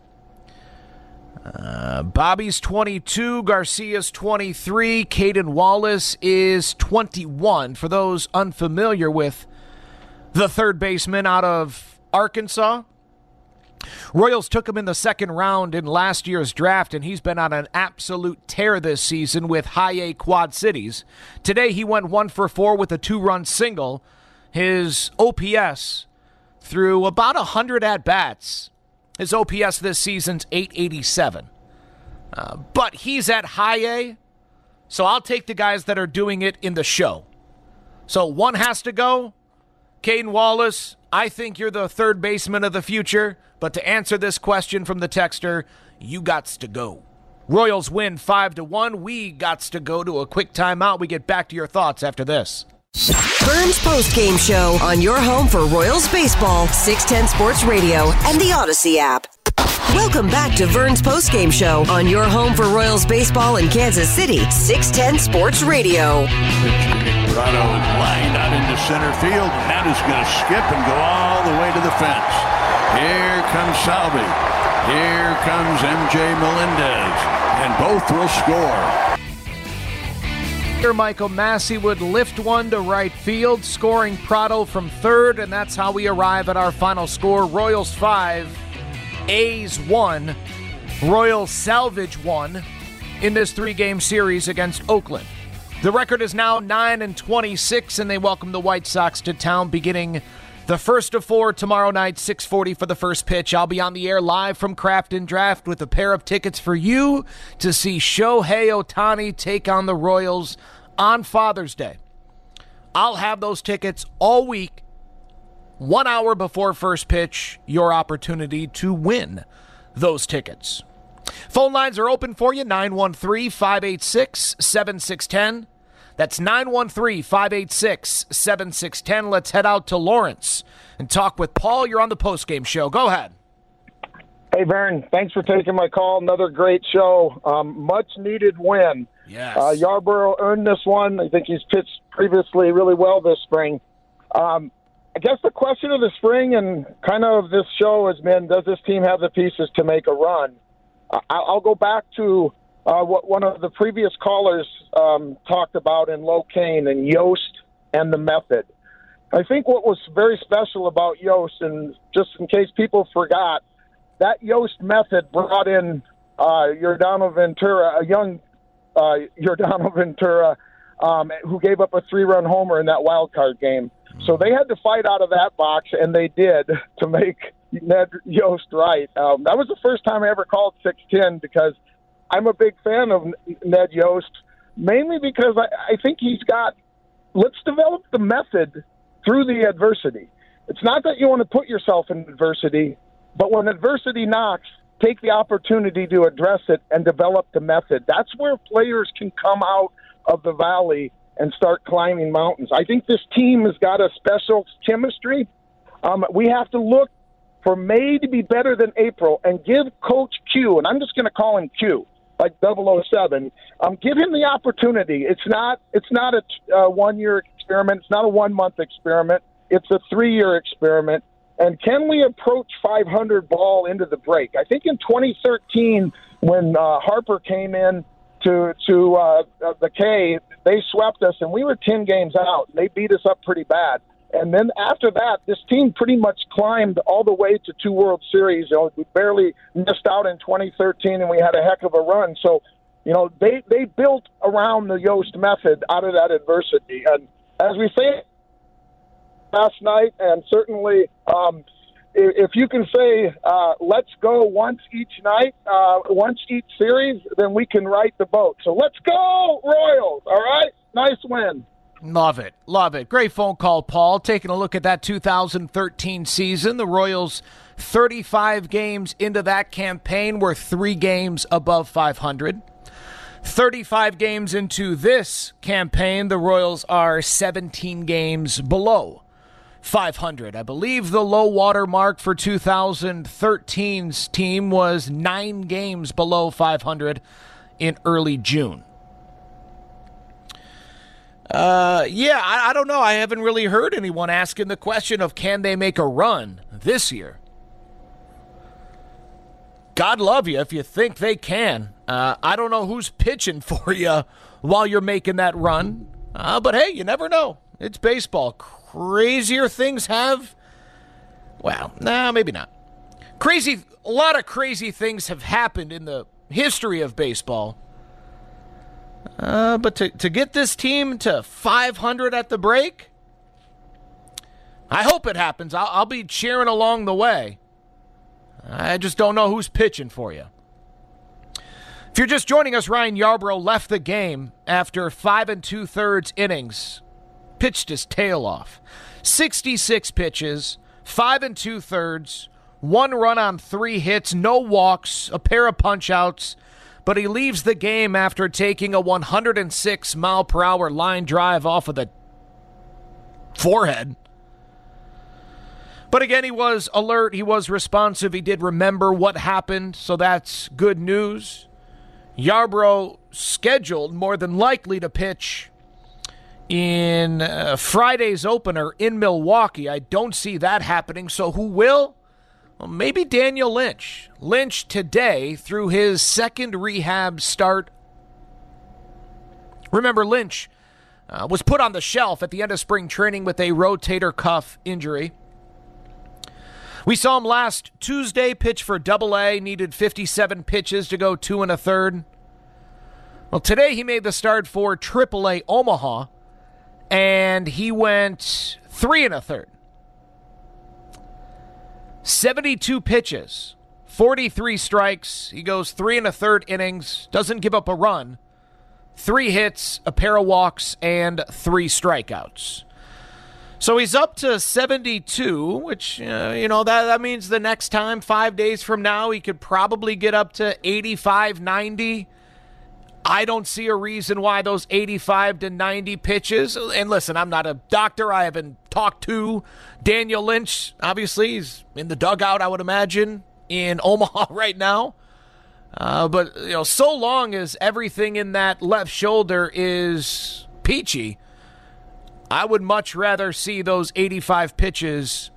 Bobby's 22, Garcia's 23, Caden Wallace is 21. For those unfamiliar with the third baseman out of Arkansas, Royals took him in the second round in last year's draft, and he's been on an absolute tear this season with high A Quad Cities. Today he went 1 for 4 with a 2-run single. His OPS through about 100 at-bats, his OPS this season's .887. But he's at high A, so I'll take the guys that are doing it in the show. So one has to go. Caden Wallace, I think you're the third baseman of the future, but to answer this question from the texter, you gots to go. Royals win 5-1. We gots to go to a quick timeout. We get back to your thoughts after this. Vern's postgame show on your home for Royals baseball, 610 Sports Radio, and the Odyssey app. Welcome back to Vern's postgame show on your home for Royals baseball in Kansas City, 610 Sports Radio. Prado is lined out into center field, and that is going to skip and go all the way to the fence. Here comes Salvi. Here comes MJ Melendez, and both will score. Michael Massey would lift one to right field, scoring Prado from third, and that's how we arrive at our final score. Royals 5, A's 1, Royals salvage 1 in this 3-game series against Oakland. The record is now 9-26, and they welcome the White Sox to town beginning the first of 4 tomorrow night, 6:40 for the first pitch. I'll be on the air live from Craft and Draft with a pair of tickets for you to see Shohei Ohtani take on the Royals on Father's Day. I'll have those tickets all week, 1 hour before first pitch, your opportunity to win those tickets. Phone lines are open for you, 913-586-7610. That's 913-586-7610. Let's head out to Lawrence and talk with Paul. You're on the postgame show. Go ahead. Hey, Vern. Thanks for taking my call. Another great show. Much-needed win. Yes. Yarborough earned this one. I think he's pitched previously really well this spring. I guess the question of the spring and kind of this show has been, does this team have the pieces to make a run? I'll go back to what one of the previous callers talked about in Locaine and Yost and the method. I think what was very special about Yost, and just in case people forgot, that Yost method brought in Yordano Ventura, a young Yordano Ventura, who gave up a 3-run homer in that wild card game. So they had to fight out of that box, and they did, to make Ned Yost right. That was the first time I ever called 610 because I'm a big fan of Ned Yost, mainly because I think he's got, let's develop the method through the adversity. It's not that you want to put yourself in adversity, but when adversity knocks, take the opportunity to address it and develop the method. That's where players can come out of the valley and start climbing mountains. I think this team has got a special chemistry. We have to look for May to be better than April and give Coach Q, and I'm just going to call him Q, like 007, give him the opportunity. It's not a one-year experiment. It's not a one-month experiment. It's a 3-year experiment. And can we approach 500 ball into the break? I think in 2013, when Harper came in to the K, they swept us, and we were 10 games out. They beat us up pretty bad. And then after that, this team pretty much climbed all the way to 2 World Series. We barely missed out in 2013, and we had a heck of a run. So, they built around the Yost method out of that adversity. And as we say last night, and certainly if you can say let's go once each night, once each series, then we can right the boat. So let's go, Royals, all right? Nice win. Love it. Love it. Great phone call, Paul. Taking a look at that 2013 season, the Royals 35 games into that campaign were 3 games above 500. 35 games into this campaign, the Royals are 17 games below 500. I believe the low water mark for 2013's team was 9 games below 500 in early June. I don't know. I haven't really heard anyone asking the question of can they make a run this year. God love you if you think they can. I don't know who's pitching for you while you're making that run. But hey, you never know. It's baseball. Crazier things have... Well, maybe not. A lot of crazy things have happened in the history of baseball. But to get this team to 500 at the break, I hope it happens. I'll be cheering along the way. I just don't know who's pitching for you. If you're just joining us, Ryan Yarbrough left the game after 5 2/3 innings. Pitched his tail off. 66 pitches, 5 2/3, 1 run on 3 hits, no walks, a pair of punch-outs. But he leaves the game after taking a 106-mile-per-hour line drive off of the forehead. But again, he was alert. He was responsive. He did remember what happened, so that's good news. Yarbrough scheduled more than likely to pitch in Friday's opener in Milwaukee. I don't see that happening, so who will? Well, maybe Daniel Lynch. Lynch today through his second rehab start. Remember, Lynch was put on the shelf at the end of spring training with a rotator cuff injury. We saw him last Tuesday pitch for Double-A, needed 57 pitches to go 2 1/3. Well, today he made the start for Triple-A Omaha, and he went 3 1/3. 72 pitches, 43 strikes. He goes 3 1/3 innings, doesn't give up a run, 3 hits, a pair of walks, and 3 strikeouts. So he's up to 72, which, that means the next time, 5 days from now, he could probably get up to 85, 90. I don't see a reason why those 85 to 90 pitches, and listen, I'm not a doctor. I haven't talked to Daniel Lynch. Obviously, he's in the dugout, I would imagine, in Omaha right now. But so long as everything in that left shoulder is peachy, I would much rather see those 85 pitches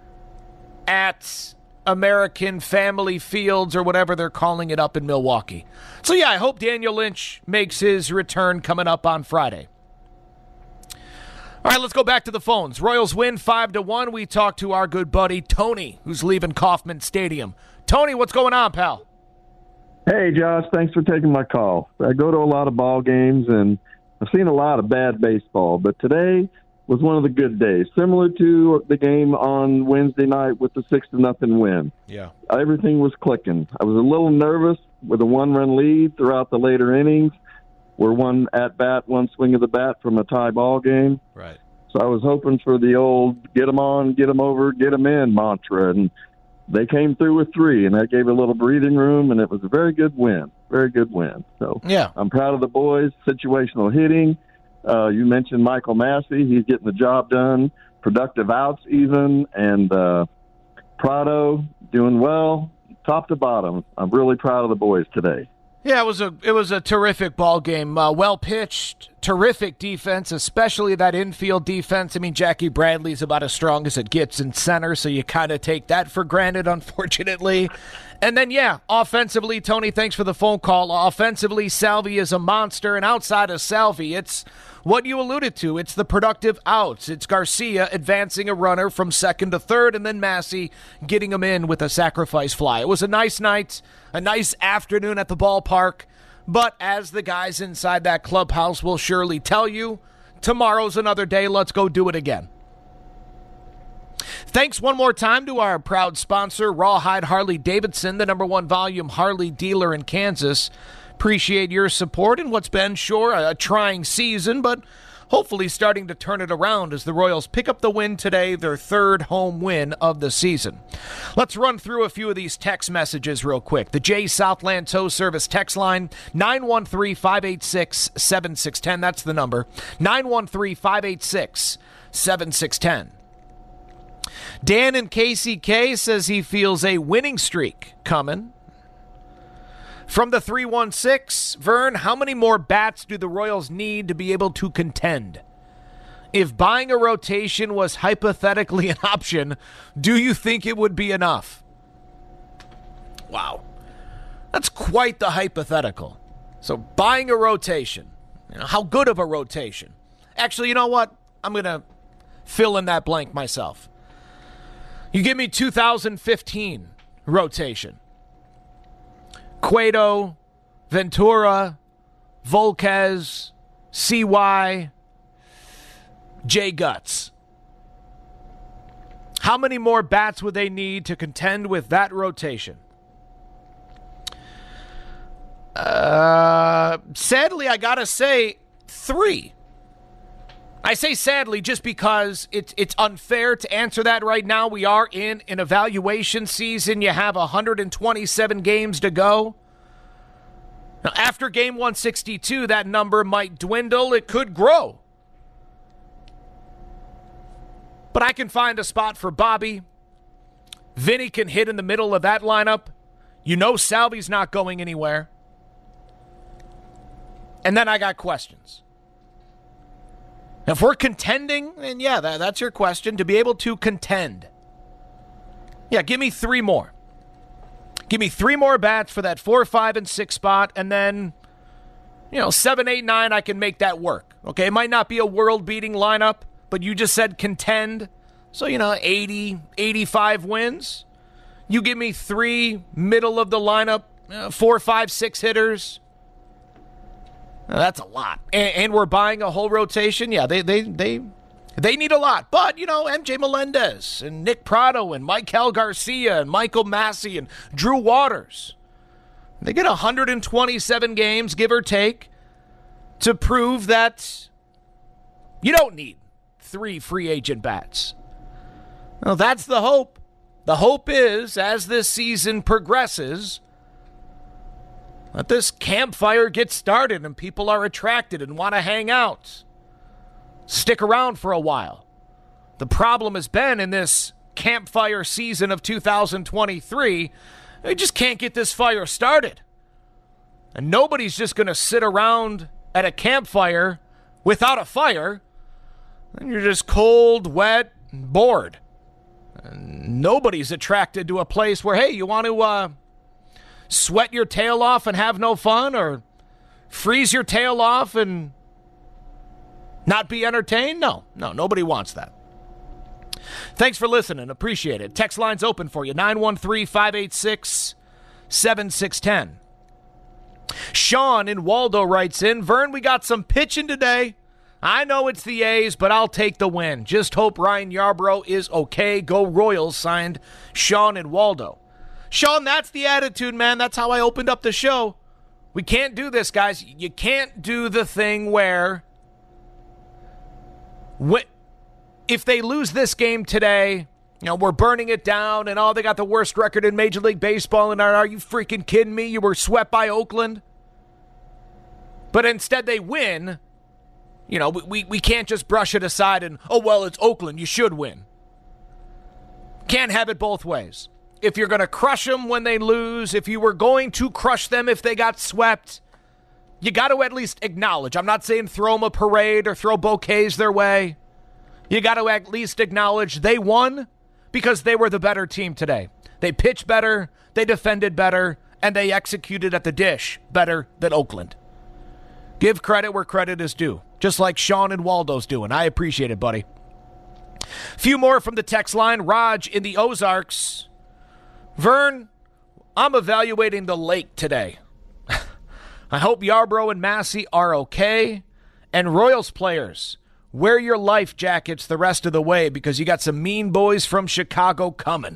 at American Family Fields or whatever they're calling it up in Milwaukee. So, I hope Daniel Lynch makes his return coming up on Friday. All right, let's go back to the phones. Royals win 5-1. We talk to our good buddy Tony, who's leaving Kauffman Stadium. Tony, what's going on, pal? Hey, Josh, thanks for taking my call. I go to a lot of ball games, and I've seen a lot of bad baseball, but today was one of the good days, similar to the game on Wednesday night with the 6-0 win. Yeah. Everything was clicking. I was a little nervous with a 1-run lead throughout the later innings. We're one at-bat, one swing of the bat from a tie ball game. Right. So I was hoping for the old get them on, get them over, get them in mantra, and they came through with 3, and that gave a little breathing room, and it was a very good win. Very good win. So yeah, I'm proud of the boys. Situational hitting. You mentioned Michael Massey. He's getting the job done. Productive outs even. And Prado doing well, top to bottom. I'm really proud of the boys today. Yeah, it was a terrific ball game. Well pitched, terrific defense, especially that infield defense. I mean, Jackie Bradley's about as strong as it gets in center, so you kind of take that for granted, unfortunately. And then, yeah, offensively, Tony, thanks for the phone call. Offensively, Salvi is a monster, and outside of Salvi, it's what you alluded to. It's the productive outs. It's Garcia advancing a runner from second to third, and then Massey getting him in with a sacrifice fly. It was a nice night, a nice afternoon at the ballpark, but as the guys inside that clubhouse will surely tell you, tomorrow's another day. Let's go do it again. Thanks one more time to our proud sponsor, Rawhide Harley-Davidson, the #1 volume Harley dealer in Kansas. Appreciate your support in what's been, sure, a trying season, but hopefully starting to turn it around as the Royals pick up the win today, their third home win of the season. Let's run through a few of these text messages real quick. The J Southland Tow Service text line, 913-586-7610. That's the number, 913-586-7610. Dan in KCK says he feels a winning streak coming. From the 316, Vern, how many more bats do the Royals need to be able to contend? If buying a rotation was hypothetically an option, do you think it would be enough? Wow. That's quite the hypothetical. So buying a rotation, how good of a rotation? Actually, you know what? I'm going to fill in that blank myself. You give me 2015 rotation. Cueto, Ventura, Volquez, CY, J. Guts. How many more bats would they need to contend with that rotation? Sadly, I gotta say 3. I say sadly just because it's unfair to answer that right now. We are in an evaluation season. You have 127 games to go. Now, after game 162, that number might dwindle. It could grow. But I can find a spot for Bobby. Vinny can hit in the middle of that lineup. You know Salvi's not going anywhere. And then I got questions. If we're contending, then yeah, that's your question. To be able to contend. Yeah, give me 3 more. Give me 3 more bats for that 4, 5, and 6 spot, and then, 7, 8, 9, I can make that work. Okay, it might not be a world-beating lineup, but you just said contend. So, 80, 85 wins. You give me 3 middle of the lineup, 4, 5, 6 hitters. Now, that's a lot. And we're buying a whole rotation. Yeah, they need a lot. But, MJ Melendez and Nick Prado and Maikel Garcia and Michael Massey and Drew Waters. They get 127 games, give or take, to prove that you don't need 3 free agent bats. Well, that's the hope. The hope is, as this season progresses, that this campfire gets started and people are attracted and want to hang out. Stick around for a while. The problem has been in this campfire season of 2023, they just can't get this fire started. And nobody's just going to sit around at a campfire without a fire. And you're just cold, wet, and bored. And nobody's attracted to a place where, hey, you want to sweat your tail off and have no fun, or freeze your tail off and not be entertained? No, nobody wants that. Thanks for listening. Appreciate it. Text line's open for you, 913-586-7610. Sean in Waldo writes in, Vern, we got some pitching today. I know it's the A's, but I'll take the win. Just hope Ryan Yarbrough is okay. Go Royals, signed Sean in Waldo. Sean, that's the attitude, man. That's how I opened up the show. We can't do this, guys. You can't do the thing where if they lose this game today, we're burning it down and, they got the worst record in Major League Baseball, and are you freaking kidding me? You were swept by Oakland. But instead they win. You know, we can't just brush it aside and, oh, well, it's Oakland, you should win. Can't have it both ways. If you're going to crush them when they lose, if you were going to crush them if they got swept, you got to at least acknowledge. I'm not saying throw them a parade or throw bouquets their way. You got to at least acknowledge they won because they were the better team today. They pitched better, they defended better, and they executed at the dish better than Oakland. Give credit where credit is due, just like Sean and Waldo's doing. I appreciate it, buddy. Few more from the text line. Raj in the Ozarks. Vern, I'm evaluating the lake today. I hope Yarbrough and Massey are okay. And Royals players, wear your life jackets the rest of the way because you got some mean boys from Chicago coming.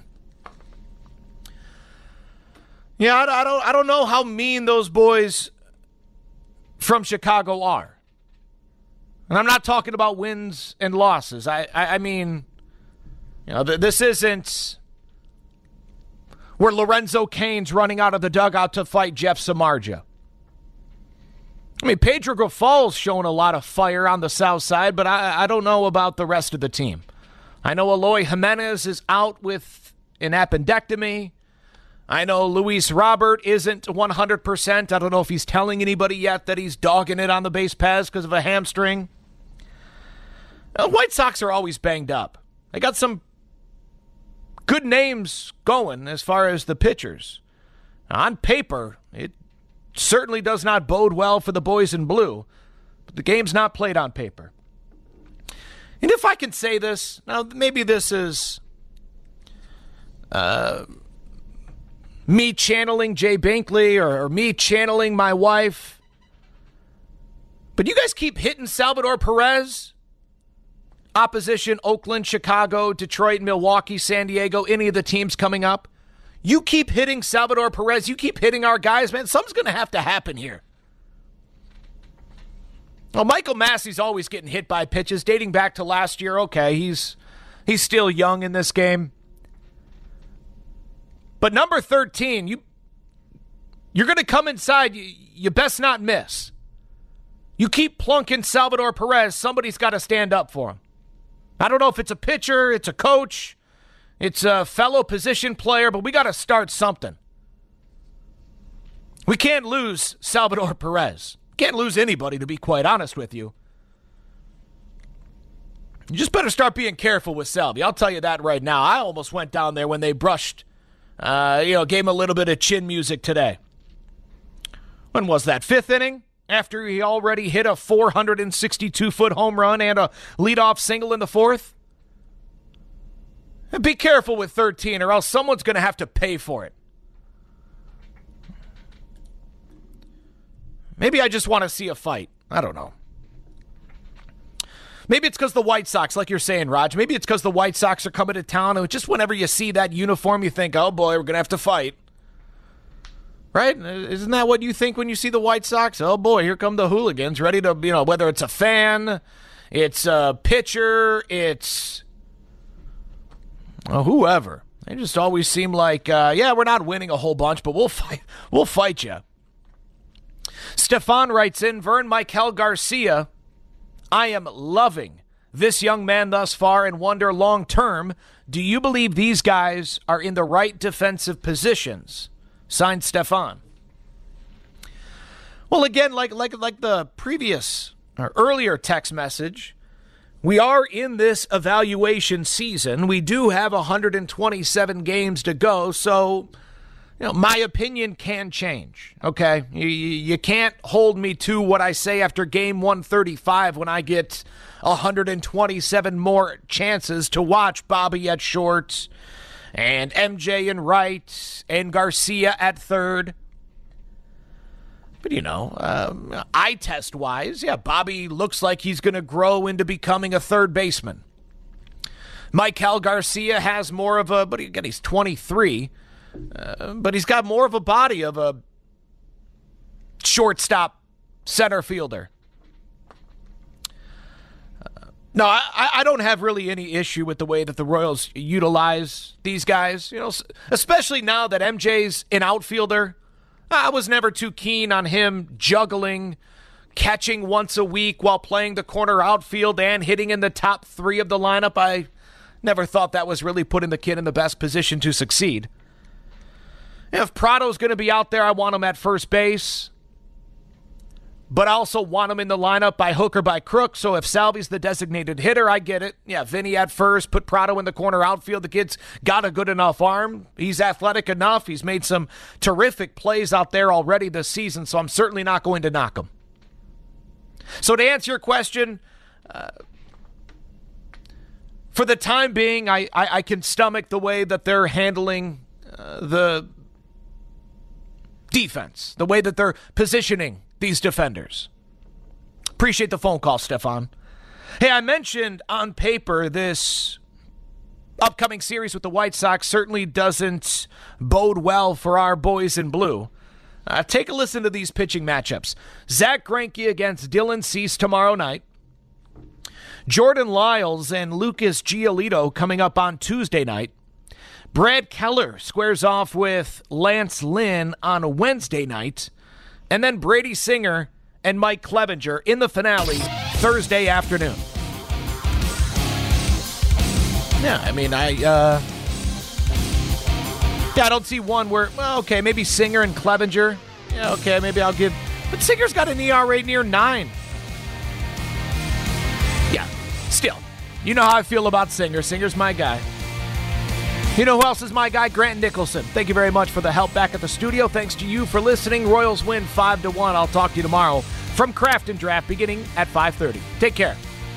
Yeah, I don't know how mean those boys from Chicago are. And I'm not talking about wins and losses. I mean, you know, this isn't where Lorenzo Cain's running out of the dugout to fight Jeff Samardzija. I mean, Pedro Grifal's showing a lot of fire on the south side, but I don't know about the rest of the team. I know Eloy Jimenez is out with an appendectomy. I know Luis Robert isn't 100%. I don't know if he's telling anybody yet that he's dogging it on the base paths because of a hamstring. The White Sox are always banged up. They got some good names going as far as the pitchers. On paper, it certainly does not bode well for the boys in blue, but the game's not played on paper. And if I can say this, now maybe this is me channeling Jay Binkley or me channeling my wife, but you guys keep hitting Salvador Perez. Opposition, Oakland, Chicago, Detroit, Milwaukee, San Diego, any of the teams coming up. You keep hitting Salvador Perez. You keep hitting our guys, man. Something's going to have to happen here. Well, Michael Massey's always getting hit by pitches dating back to last year. Okay, he's still young in this game. But number 13, you're going to come inside. You best not miss. You keep plunking Salvador Perez, somebody's got to stand up for him. I don't know if it's a pitcher, it's a coach, it's a fellow position player, but we got to start something. We can't lose Salvador Perez. Can't lose anybody, to be quite honest with you. You just better start being careful with Salvi. I'll tell you that right now. I almost went down there when they brushed, gave him a little bit of chin music today. When was that? 5th inning? After he already hit a 462-foot home run and a leadoff single in the 4th? And be careful with 13 or else someone's going to have to pay for it. Maybe I just want to see a fight. I don't know. Maybe it's because the White Sox, like you're saying, Raj, maybe it's because the White Sox are coming to town and just whenever you see that uniform, you think, oh boy, we're going to have to fight. Right? Isn't that what you think when you see the White Sox? Oh, boy, here come the hooligans ready to, whether it's a fan, it's a pitcher, it's whoever. They just always seem like, we're not winning a whole bunch, but we'll fight you. Stefan writes in, Vern, Michael Garcia, I am loving this young man thus far and wonder long term, do you believe these guys are in the right defensive positions? Signed, Stefan. Well, again, like the previous or earlier text message, we are in this evaluation season. We do have 127 games to go, so my opinion can change. Okay, you can't hold me to what I say after game 135 when I get 127 more chances to watch Bobby at short and MJ in right, and Garcia at third. But, eye test-wise, Bobby looks like he's going to grow into becoming a third baseman. Michael Garcia has more of a, but again, he's 23, but he's got more of a body of a shortstop center fielder. No, I don't have really any issue with the way that the Royals utilize these guys, especially now that MJ's an outfielder. I was never too keen on him juggling catching once a week while playing the corner outfield and hitting in the top 3 of the lineup. I never thought that was really putting the kid in the best position to succeed. If Prado's going to be out there, I want him at first base. But I also want him in the lineup by hook or by crook. So if Salvi's the designated hitter, I get it. Yeah, Vinny at first, put Prado in the corner outfield. The kid's got a good enough arm. He's athletic enough. He's made some terrific plays out there already this season, so I'm certainly not going to knock him. So to answer your question, for the time being, I can stomach the way that they're handling the defense, the way that they're positioning these defenders. Appreciate the phone call, Stefan. Hey, I mentioned on paper this upcoming series with the White Sox certainly doesn't bode well for our boys in blue. Take a listen to these pitching matchups. Zach Greinke against Dylan Cease tomorrow night. Jordan Lyles and Lucas Giolito coming up on Tuesday night. Brad Keller squares off with Lance Lynn on Wednesday night. And then Brady Singer and Mike Clevenger in the finale Thursday afternoon. Yeah, I mean, I don't see one where, well, okay, maybe Singer and Clevenger. Yeah, okay, maybe I'll give. But Singer's got an ERA near 9. Yeah, still. You know how I feel about Singer. Singer's my guy. You know who else is my guy? Grant Nicholson. Thank you very much for the help back at the studio. Thanks to you for listening. Royals win 5-1. I'll talk to you tomorrow from Craft and Draft beginning at 5:30. Take care.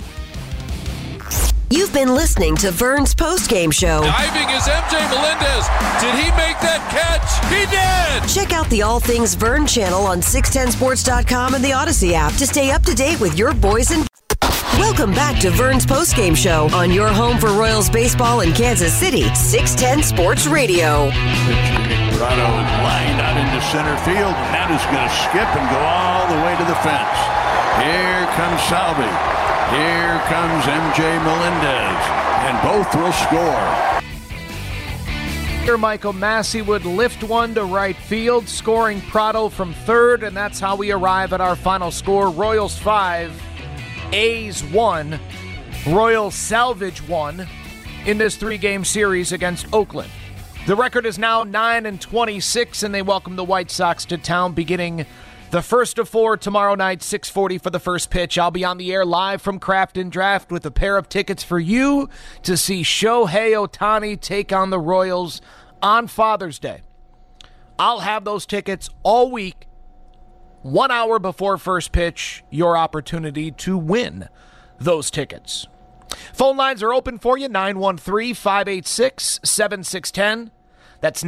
You've been listening to Vern's postgame show. Diving is MJ Melendez. Did he make that catch? He did! Check out the All Things Vern channel on 610sports.com and the Odyssey app to stay up to date with your boys and... Welcome back to Vern's postgame show on your home for Royals baseball in Kansas City, 610 Sports Radio. Prado is lined out into center field, and that is going to skip and go all the way to the fence. Here comes Salvi. Here comes MJ Melendez, and both will score. Here, Michael Massey would lift one to right field, scoring Prado from third, and that's how we arrive at our final score. Royals 5, A's 1, Royals salvage 1 in this 3-game series against Oakland. The record is now 9-26, and they welcome the White Sox to town beginning the first of 4 tomorrow night, 6:40 for the first pitch. I'll be on the air live from Craft and Draft with a pair of tickets for you to see Shohei Ohtani take on the Royals on Father's Day. I'll have those tickets all week. 1 hour before first pitch, your opportunity to win those tickets. Phone lines are open for you, 913-586-7610. That's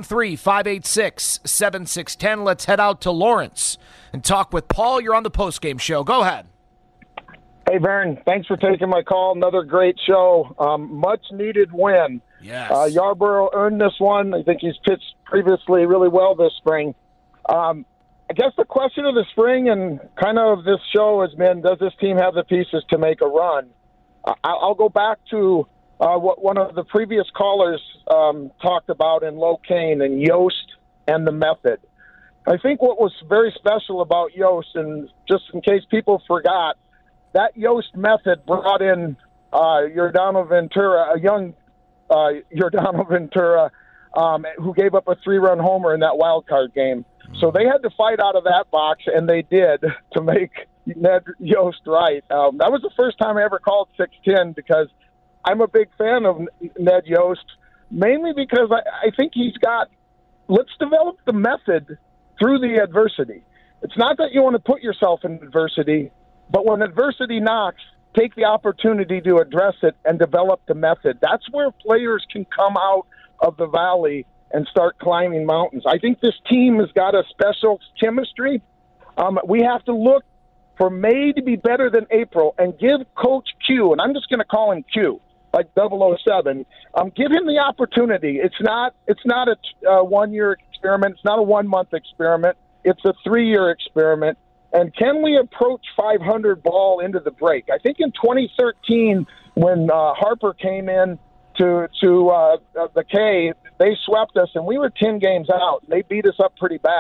913-586-7610. Let's head out to Lawrence and talk with Paul. You're on the postgame show. Go ahead. Hey, Vern, thanks for taking my call. Another great show. Much-needed win. Yes. Yarborough earned this one. I think he's pitched previously really well this spring. I guess the question of the spring and kind of this show has been, does this team have the pieces to make a run? I'll go back to what one of the previous callers talked about in Locaine and Yost and the method. I think what was very special about Yost, and just in case people forgot, that Yost method brought in Yordano Ventura, a young Yordano Ventura, who gave up a 3-run homer in that wild card game. So they had to fight out of that box, and they did, to make Ned Yost right. That was the first time I ever called 610 because I'm a big fan of Ned Yost, mainly because I think he's got, let's develop the method through the adversity. It's not that you want to put yourself in adversity, but when adversity knocks, take the opportunity to address it and develop the method. That's where players can come out of the valley and start climbing mountains. I think this team has got a special chemistry. We have to look for May to be better than April and give Coach Q, and I'm just going to call him Q, like 007, give him the opportunity. It's not a 1-year experiment. It's not a 1-month experiment. It's a 3-year experiment. And can we approach 500 ball into the break? I think in 2013, when Harper came in to the K, they swept us, and we were 10 games out. They beat us up pretty bad.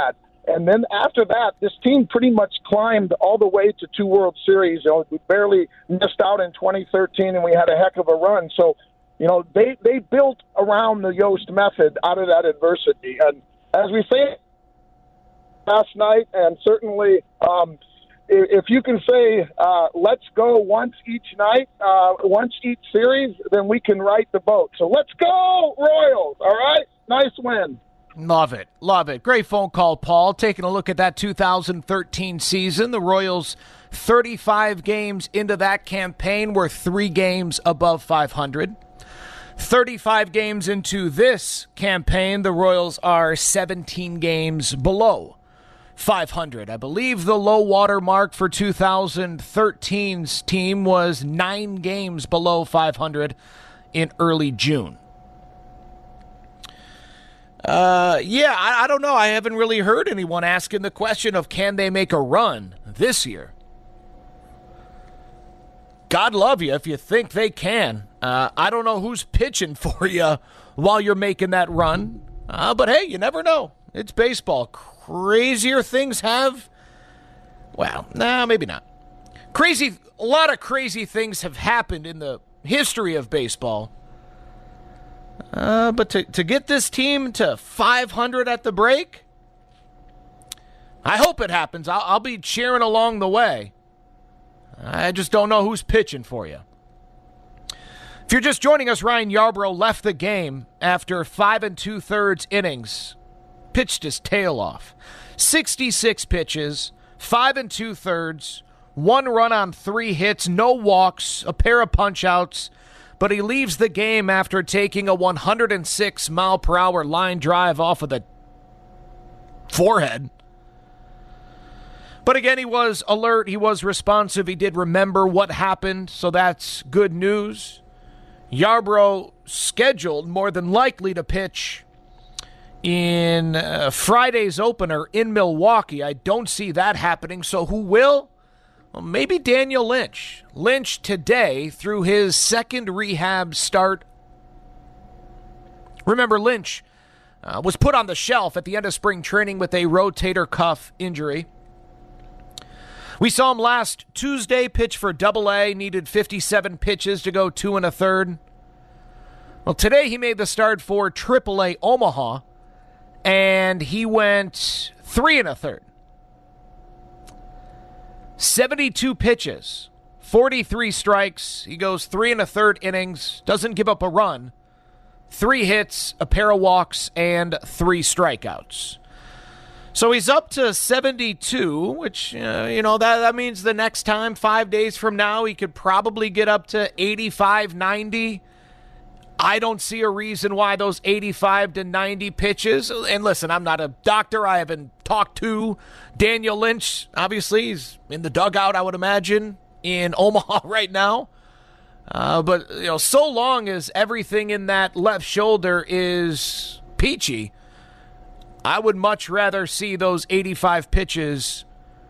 And then after that, this team pretty much climbed all the way to 2 World Series. We barely missed out in 2013, and we had a heck of a run. So, they built around the Yost method out of that adversity. And as we say last night, and certainly if you can say, let's go once each night, once each series, then we can right the boat. So let's go, Royals, all right? Nice win. Love it. Love it. Great phone call, Paul. Taking a look at that 2013 season, the Royals 35 games into that campaign were 3 games above 500. 35 games into this campaign, the Royals are 17 games below 500. I believe the low water mark for 2013's team was 9 games below 500 in early June. I don't know. I haven't really heard anyone asking the question of can they make a run this year. God love you if you think they can. I don't know who's pitching for you while you're making that run. But hey, you never know. It's baseball. Crazier things have... Well, maybe not. A lot of crazy things have happened in the history of baseball. But to get this team to 500 at the break, I hope it happens. I'll be cheering along the way. I just don't know who's pitching for you. If you're just joining us, Ryan Yarbrough left the game after 5 2/3 innings. Pitched his tail off. 66 pitches, 5 2/3, 1 run on 3 hits, no walks, a pair of punch-outs. But he leaves the game after taking a 106-mile-per-hour line drive off of the forehead. But again, he was alert. He was responsive. He did remember what happened, so that's good news. Yarbrough scheduled, more than likely, to pitch in Friday's opener in Milwaukee. I don't see that happening, so who will? Well, maybe Daniel Lynch. Lynch today through his second rehab start. Remember, Lynch was put on the shelf at the end of spring training with a rotator cuff injury. We saw him last Tuesday pitch for Double-A, needed 57 pitches to go 2 1/3. Well, today he made the start for Triple-A Omaha, and he went 3 1/3. 72 pitches, 43 strikes. He goes 3 1/3 innings, doesn't give up a run, 3 hits, a pair of walks, and 3 strikeouts. So he's up to 72, which, that means the next time, 5 days from now, he could probably get up to 85, 90. I don't see a reason why those 85 to 90 pitches, and listen, I'm not a doctor. I haven't talked to Daniel Lynch. Obviously, he's in the dugout, I would imagine, in Omaha right now. But so long as everything in that left shoulder is peachy, I would much rather see those 85 pitches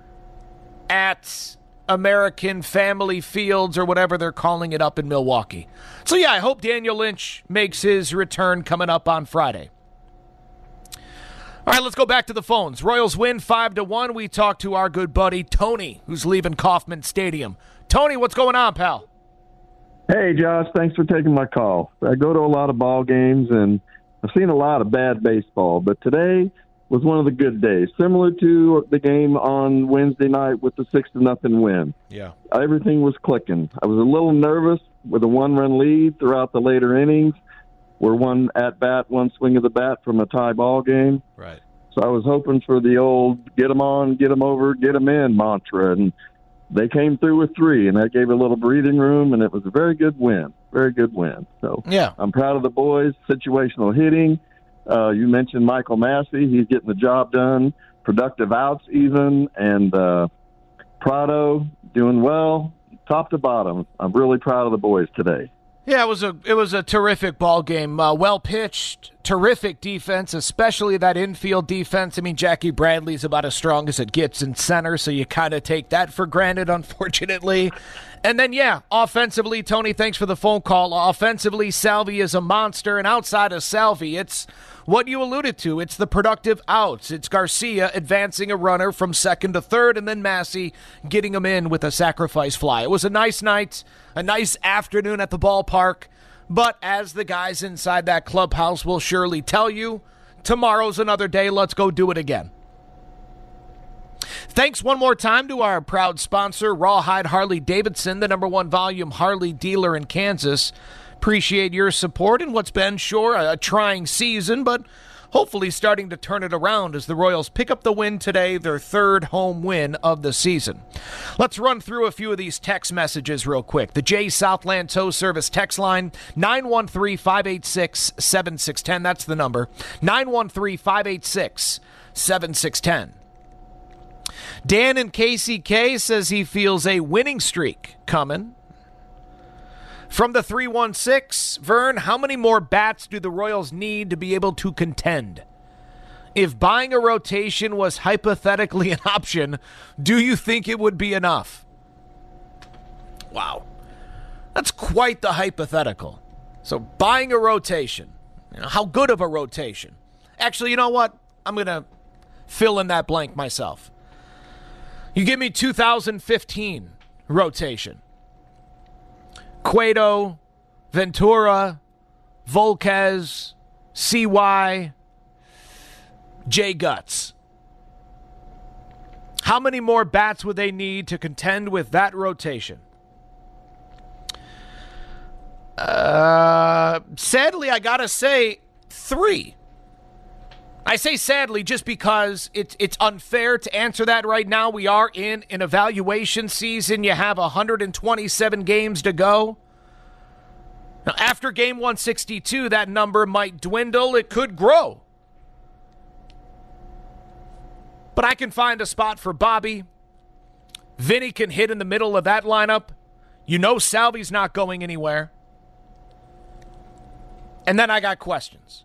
at American Family Fields or whatever they're calling it up in Milwaukee. So, I hope Daniel Lynch makes his return coming up on Friday. All right, let's go back to the phones. Royals win 5-1. We talk to our good buddy Tony, who's leaving Kauffman Stadium. Tony, what's going on, pal? Hey, Josh, thanks for taking my call. I go to a lot of ball games, and I've seen a lot of bad baseball, but today was one of the good days, similar to the game on Wednesday night with the 6-0 win. Yeah. Everything was clicking. I was a little nervous with a 1-run lead throughout the later innings. We're one at-bat, one swing of the bat from a tie ball game. Right. So I was hoping for the old get them on, get them over, get them in mantra, and they came through with 3, and that gave a little breathing room, and it was a very good win. Very good win. So I'm proud of the boys. Situational hitting. You mentioned Michael Massey. He's getting the job done. Productive outs even. And Prado doing well, top to bottom. I'm really proud of the boys today. Yeah, it was a terrific ball game. Well pitched, terrific defense, especially that infield defense. I mean, Jackie Bradley's about as strong as it gets in center, so you kind of take that for granted, unfortunately. And then, offensively, Tony, thanks for the phone call. Offensively, Salvi is a monster, and outside of Salvi, it's what you alluded to. It's the productive outs. It's Garcia advancing a runner from second to third, and then Massey getting him in with a sacrifice fly. It was a nice night, a nice afternoon at the ballpark, but as the guys inside that clubhouse will surely tell you, tomorrow's another day. Let's go do it again. Thanks one more time to our proud sponsor, Rawhide Harley-Davidson, the #1 volume Harley dealer in Kansas. Appreciate your support in what's been, sure, a trying season, but hopefully starting to turn it around as the Royals pick up the win today, their third home win of the season. Let's run through a few of these text messages real quick. The J Southland Tow Service text line, 913-586-7610. That's the number, 913-586-7610. Dan in KCK says he feels a winning streak coming. From the 316, Vern, how many more bats do the Royals need to be able to contend? If buying a rotation was hypothetically an option, do you think it would be enough? Wow. That's quite the hypothetical. So buying a rotation, how good of a rotation? Actually, you know what? I'm going to fill in that blank myself. You give me 2015 rotation. Cueto, Ventura, Volquez, CY, J. Guts. How many more bats would they need to contend with that rotation? Sadly, I gotta say 3. I say sadly just because it's unfair to answer that right now. We are in an evaluation season. You have 127 games to go. Now, after game 162, that number might dwindle. It could grow. But I can find a spot for Bobby. Vinny can hit in the middle of that lineup. You know Salvi's not going anywhere. And then I got questions.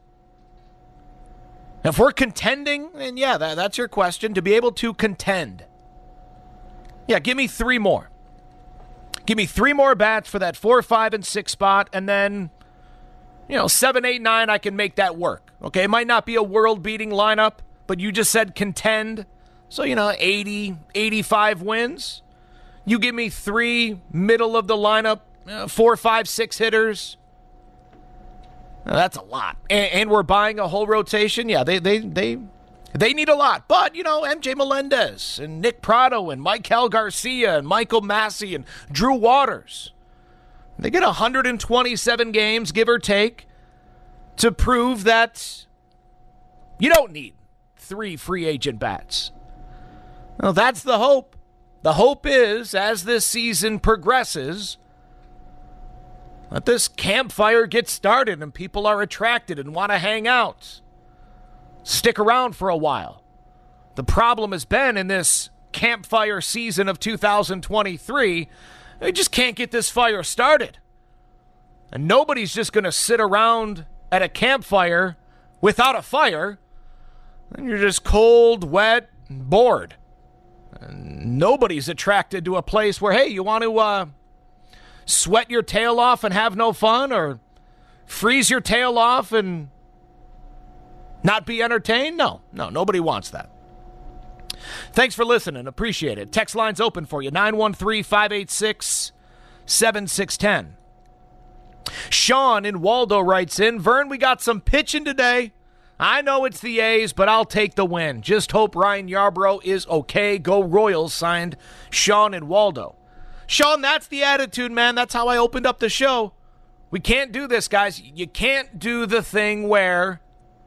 If we're contending, then yeah, that's your question, to be able to contend. Yeah, give me 3 more. Give me 3 more bats for that 4, 5, and 6 spot, and then, 7, 8, 9, I can make that work. Okay, it might not be a world-beating lineup, but you just said contend. So, 80, 85 wins. You give me 3 middle of the lineup, 4, 5, 6 hitters. Now, that's a lot. And we're buying a whole rotation. Yeah, they need a lot. But, MJ Melendez and Nick Pratto and Maikel Garcia and Michael Massey and Drew Waters. They get 127 games, give or take, to prove that you don't need 3 free agent bats. Well, that's the hope. The hope is, as this season progresses, that this campfire gets started and people are attracted and want to hang out. Stick around for a while. The problem has been in this campfire season of 2023, we just can't get this fire started. And nobody's just going to sit around at a campfire without a fire. And you're just cold, wet, and bored. And nobody's attracted to a place where, hey, you want to sweat your tail off and have no fun, or freeze your tail off and not be entertained? No, nobody wants that. Thanks for listening. Appreciate it. Text line's open for you, 913-586-7610. Sean in Waldo writes in, Vern, we got some pitching today. I know it's the A's, but I'll take the win. Just hope Ryan Yarbrough is okay. Go Royals, signed Sean in Waldo. Sean, that's the attitude, man. That's how I opened up the show. We can't do this, guys. You can't do the thing where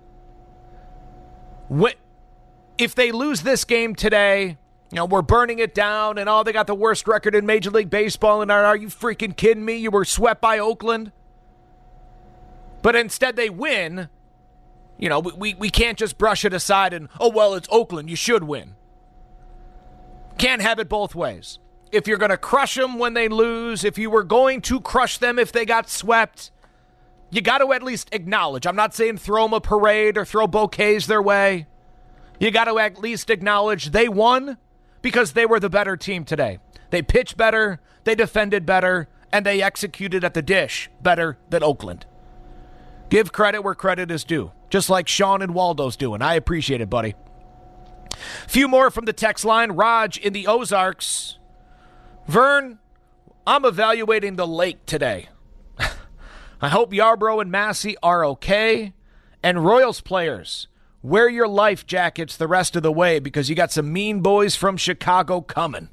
if they lose this game today, we're burning it down, and they got the worst record in Major League Baseball, and are you freaking kidding me? You were swept by Oakland. But instead they win. We can't just brush it aside and, it's Oakland, you should win. Can't have it both ways. If you're going to crush them when they lose, if you were going to crush them if they got swept, you got to at least acknowledge. I'm not saying throw them a parade or throw bouquets their way. You got to at least acknowledge they won because they were the better team today. They pitched better, they defended better, and they executed at the dish better than Oakland. Give credit where credit is due. just like Sean and Waldo's doing. I appreciate it, buddy. Few more from the text line. Raj in the Ozarks. Vern, I'm evaluating the lake today. I hope Yarbrough and Massey are okay. And Royals players, wear your life jackets the rest of the way because you got some mean boys from Chicago coming.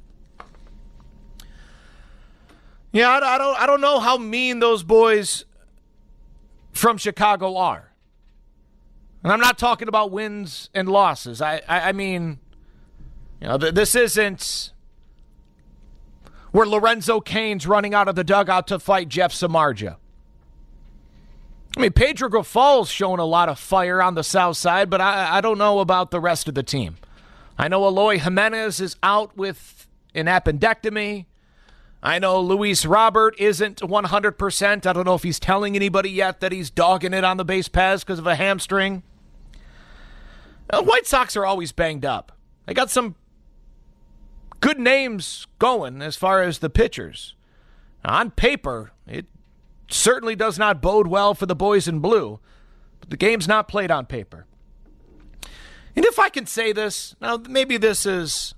Yeah, I don't know how mean those boys from Chicago are. And I'm not talking about wins and losses. I mean, you know, this isn't where Lorenzo Cain's running out of the dugout to fight Jeff Samardzija. I mean, Pedro Grifal's showing a lot of fire on the south side, but I don't know about the rest of the team. I know Eloy Jimenez is out with an appendectomy. I know Luis Robert isn't 100%. I don't know if he's telling anybody yet that he's dogging it on the base paths because of a hamstring. The White Sox are always banged up. They got some good names going as far as the pitchers. Now, on paper, it certainly does not bode well for the boys in blue, but the game's not played on paper. And if I can say this, now maybe this is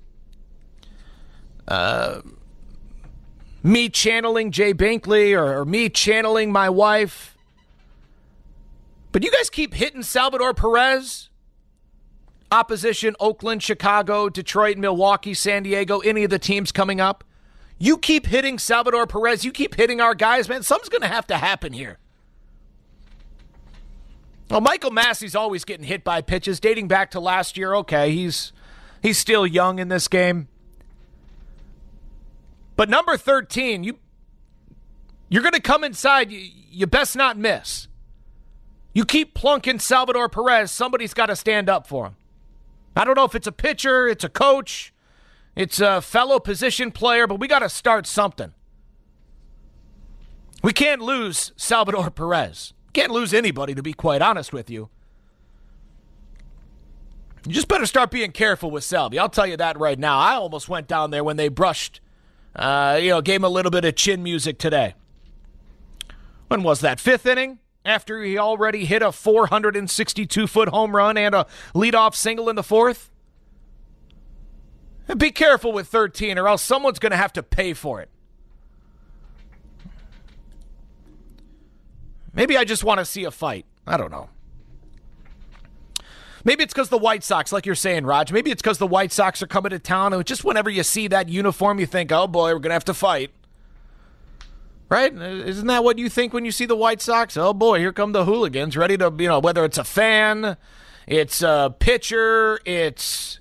me channeling Jay Binkley or me channeling my wife, but you guys keep hitting Salvador Perez, opposition Oakland, Chicago, Detroit, Milwaukee, San Diego, any of the teams coming up. You keep hitting Salvador Perez. You keep hitting our guys, man. Something's going to have to happen here. Well, Michael Massey's always getting hit by pitches dating back to last year. Okay, he's still young in this game. But number 13, you're going to come inside. You best not miss. You keep plunking Salvador Perez. Somebody's got to stand up for him. I don't know if it's a pitcher, it's a coach, it's a fellow position player, but we got to start something. We can't lose Salvador Perez. Can't lose anybody, to be quite honest with you. You just better start being careful with Salvi. I'll tell you that right now. I almost went down there when they brushed, gave him a little bit of chin music today. When was that? 5th inning? After he already hit a 462-foot home run and a leadoff single in the 4th? Be careful with 13 or else someone's going to have to pay for it. Maybe I just want to see a fight. I don't know. Maybe it's because the White Sox, like you're saying, Raj. Maybe it's because the White Sox are coming to town and just whenever you see that uniform, you think, oh boy, we're going to have to fight. Right? Isn't that what you think when you see the White Sox? Oh boy, here come the hooligans ready to, whether it's a fan, it's a pitcher, it's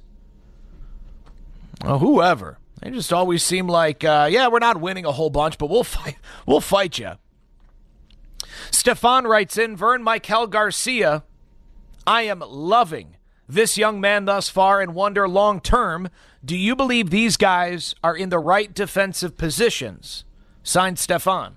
whoever. They just always seem like, we're not winning a whole bunch, but we'll fight you. Stefan writes in, Vern, Michael Garcia, I am loving this young man thus far and wonder long term, do you believe these guys are in the right defensive positions? Signed, Stefan.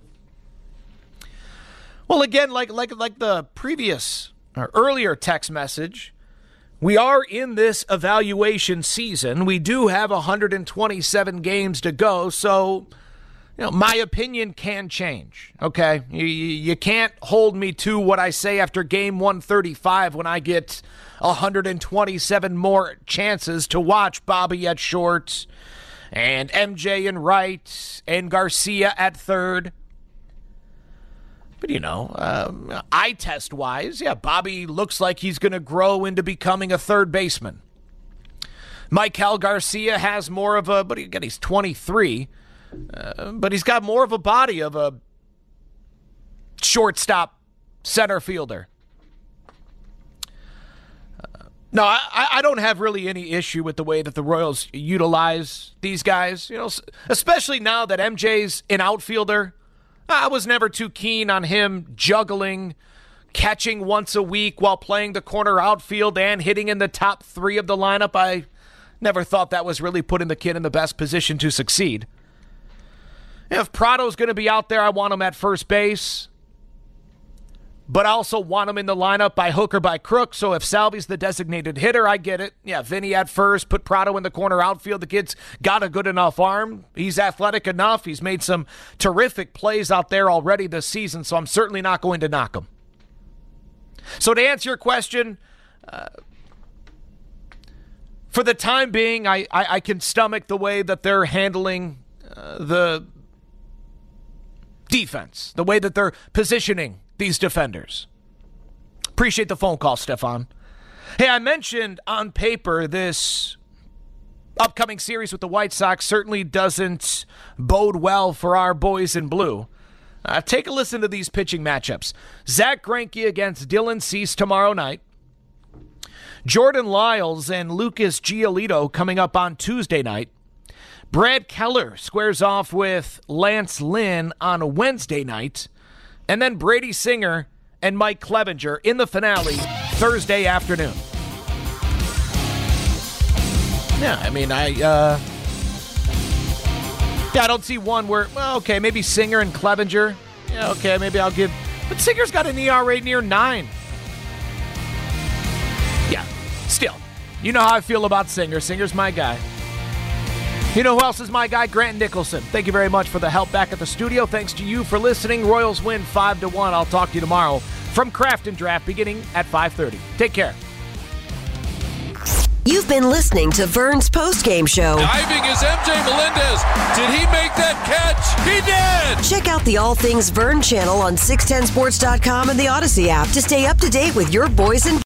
Well, again, like the previous or earlier text message, we are in this evaluation season. We do have 127 games to go, so my opinion can change. Okay, you can't hold me to what I say after game 135 when I get 127 more chances to watch Bobby at short and MJ in right, and Garcia at third. But, eye test-wise, Bobby looks like he's going to grow into becoming a third baseman. Michael Garcia has more of a, but again, he's 23, but he's got more of a body of a shortstop center fielder. No, I don't have really any issue with the way that the Royals utilize these guys, especially now that MJ's an outfielder. I was never too keen on him juggling, catching once a week while playing the corner outfield and hitting in the top 3 of the lineup. I never thought that was really putting the kid in the best position to succeed. If Prado's going to be out there, I want him at first base. But I also want him in the lineup by hook or by crook. So if Salvi's the designated hitter, I get it. Yeah, Vinny at first, put Prado in the corner outfield. The kid's got a good enough arm. He's athletic enough. He's made some terrific plays out there already this season, so I'm certainly not going to knock him. So to answer your question, for the time being, I can stomach the way that they're handling the defense, the way that they're positioning these defenders. Appreciate the phone call, Stefan. Hey, I mentioned on paper this upcoming series with the White Sox certainly doesn't bode well for our boys in blue. Take a listen to these pitching matchups. Zach Greinke against Dylan Cease tomorrow night. Jordan Lyles and Lucas Giolito coming up on Tuesday night. Brad Keller squares off with Lance Lynn on a Wednesday night. And then Brady Singer and Mike Clevenger in the finale Thursday afternoon. Yeah, I mean, I don't see one where, well, okay, maybe Singer and Clevenger. Yeah, okay, maybe I'll give. But Singer's got an ERA near 9. Yeah, still. You know how I feel about Singer. Singer's my guy. You know who else is my guy? Grant Nicholson. Thank you very much for the help back at the studio. Thanks to you for listening. Royals win 5-1. I'll talk to you tomorrow from Craft and Draft beginning at 5:30. Take care. You've been listening to Vern's postgame show. Diving is MJ Melendez. Did he make that catch? He did! Check out the All Things Vern channel on 610sports.com and the Odyssey app to stay up to date with your boys and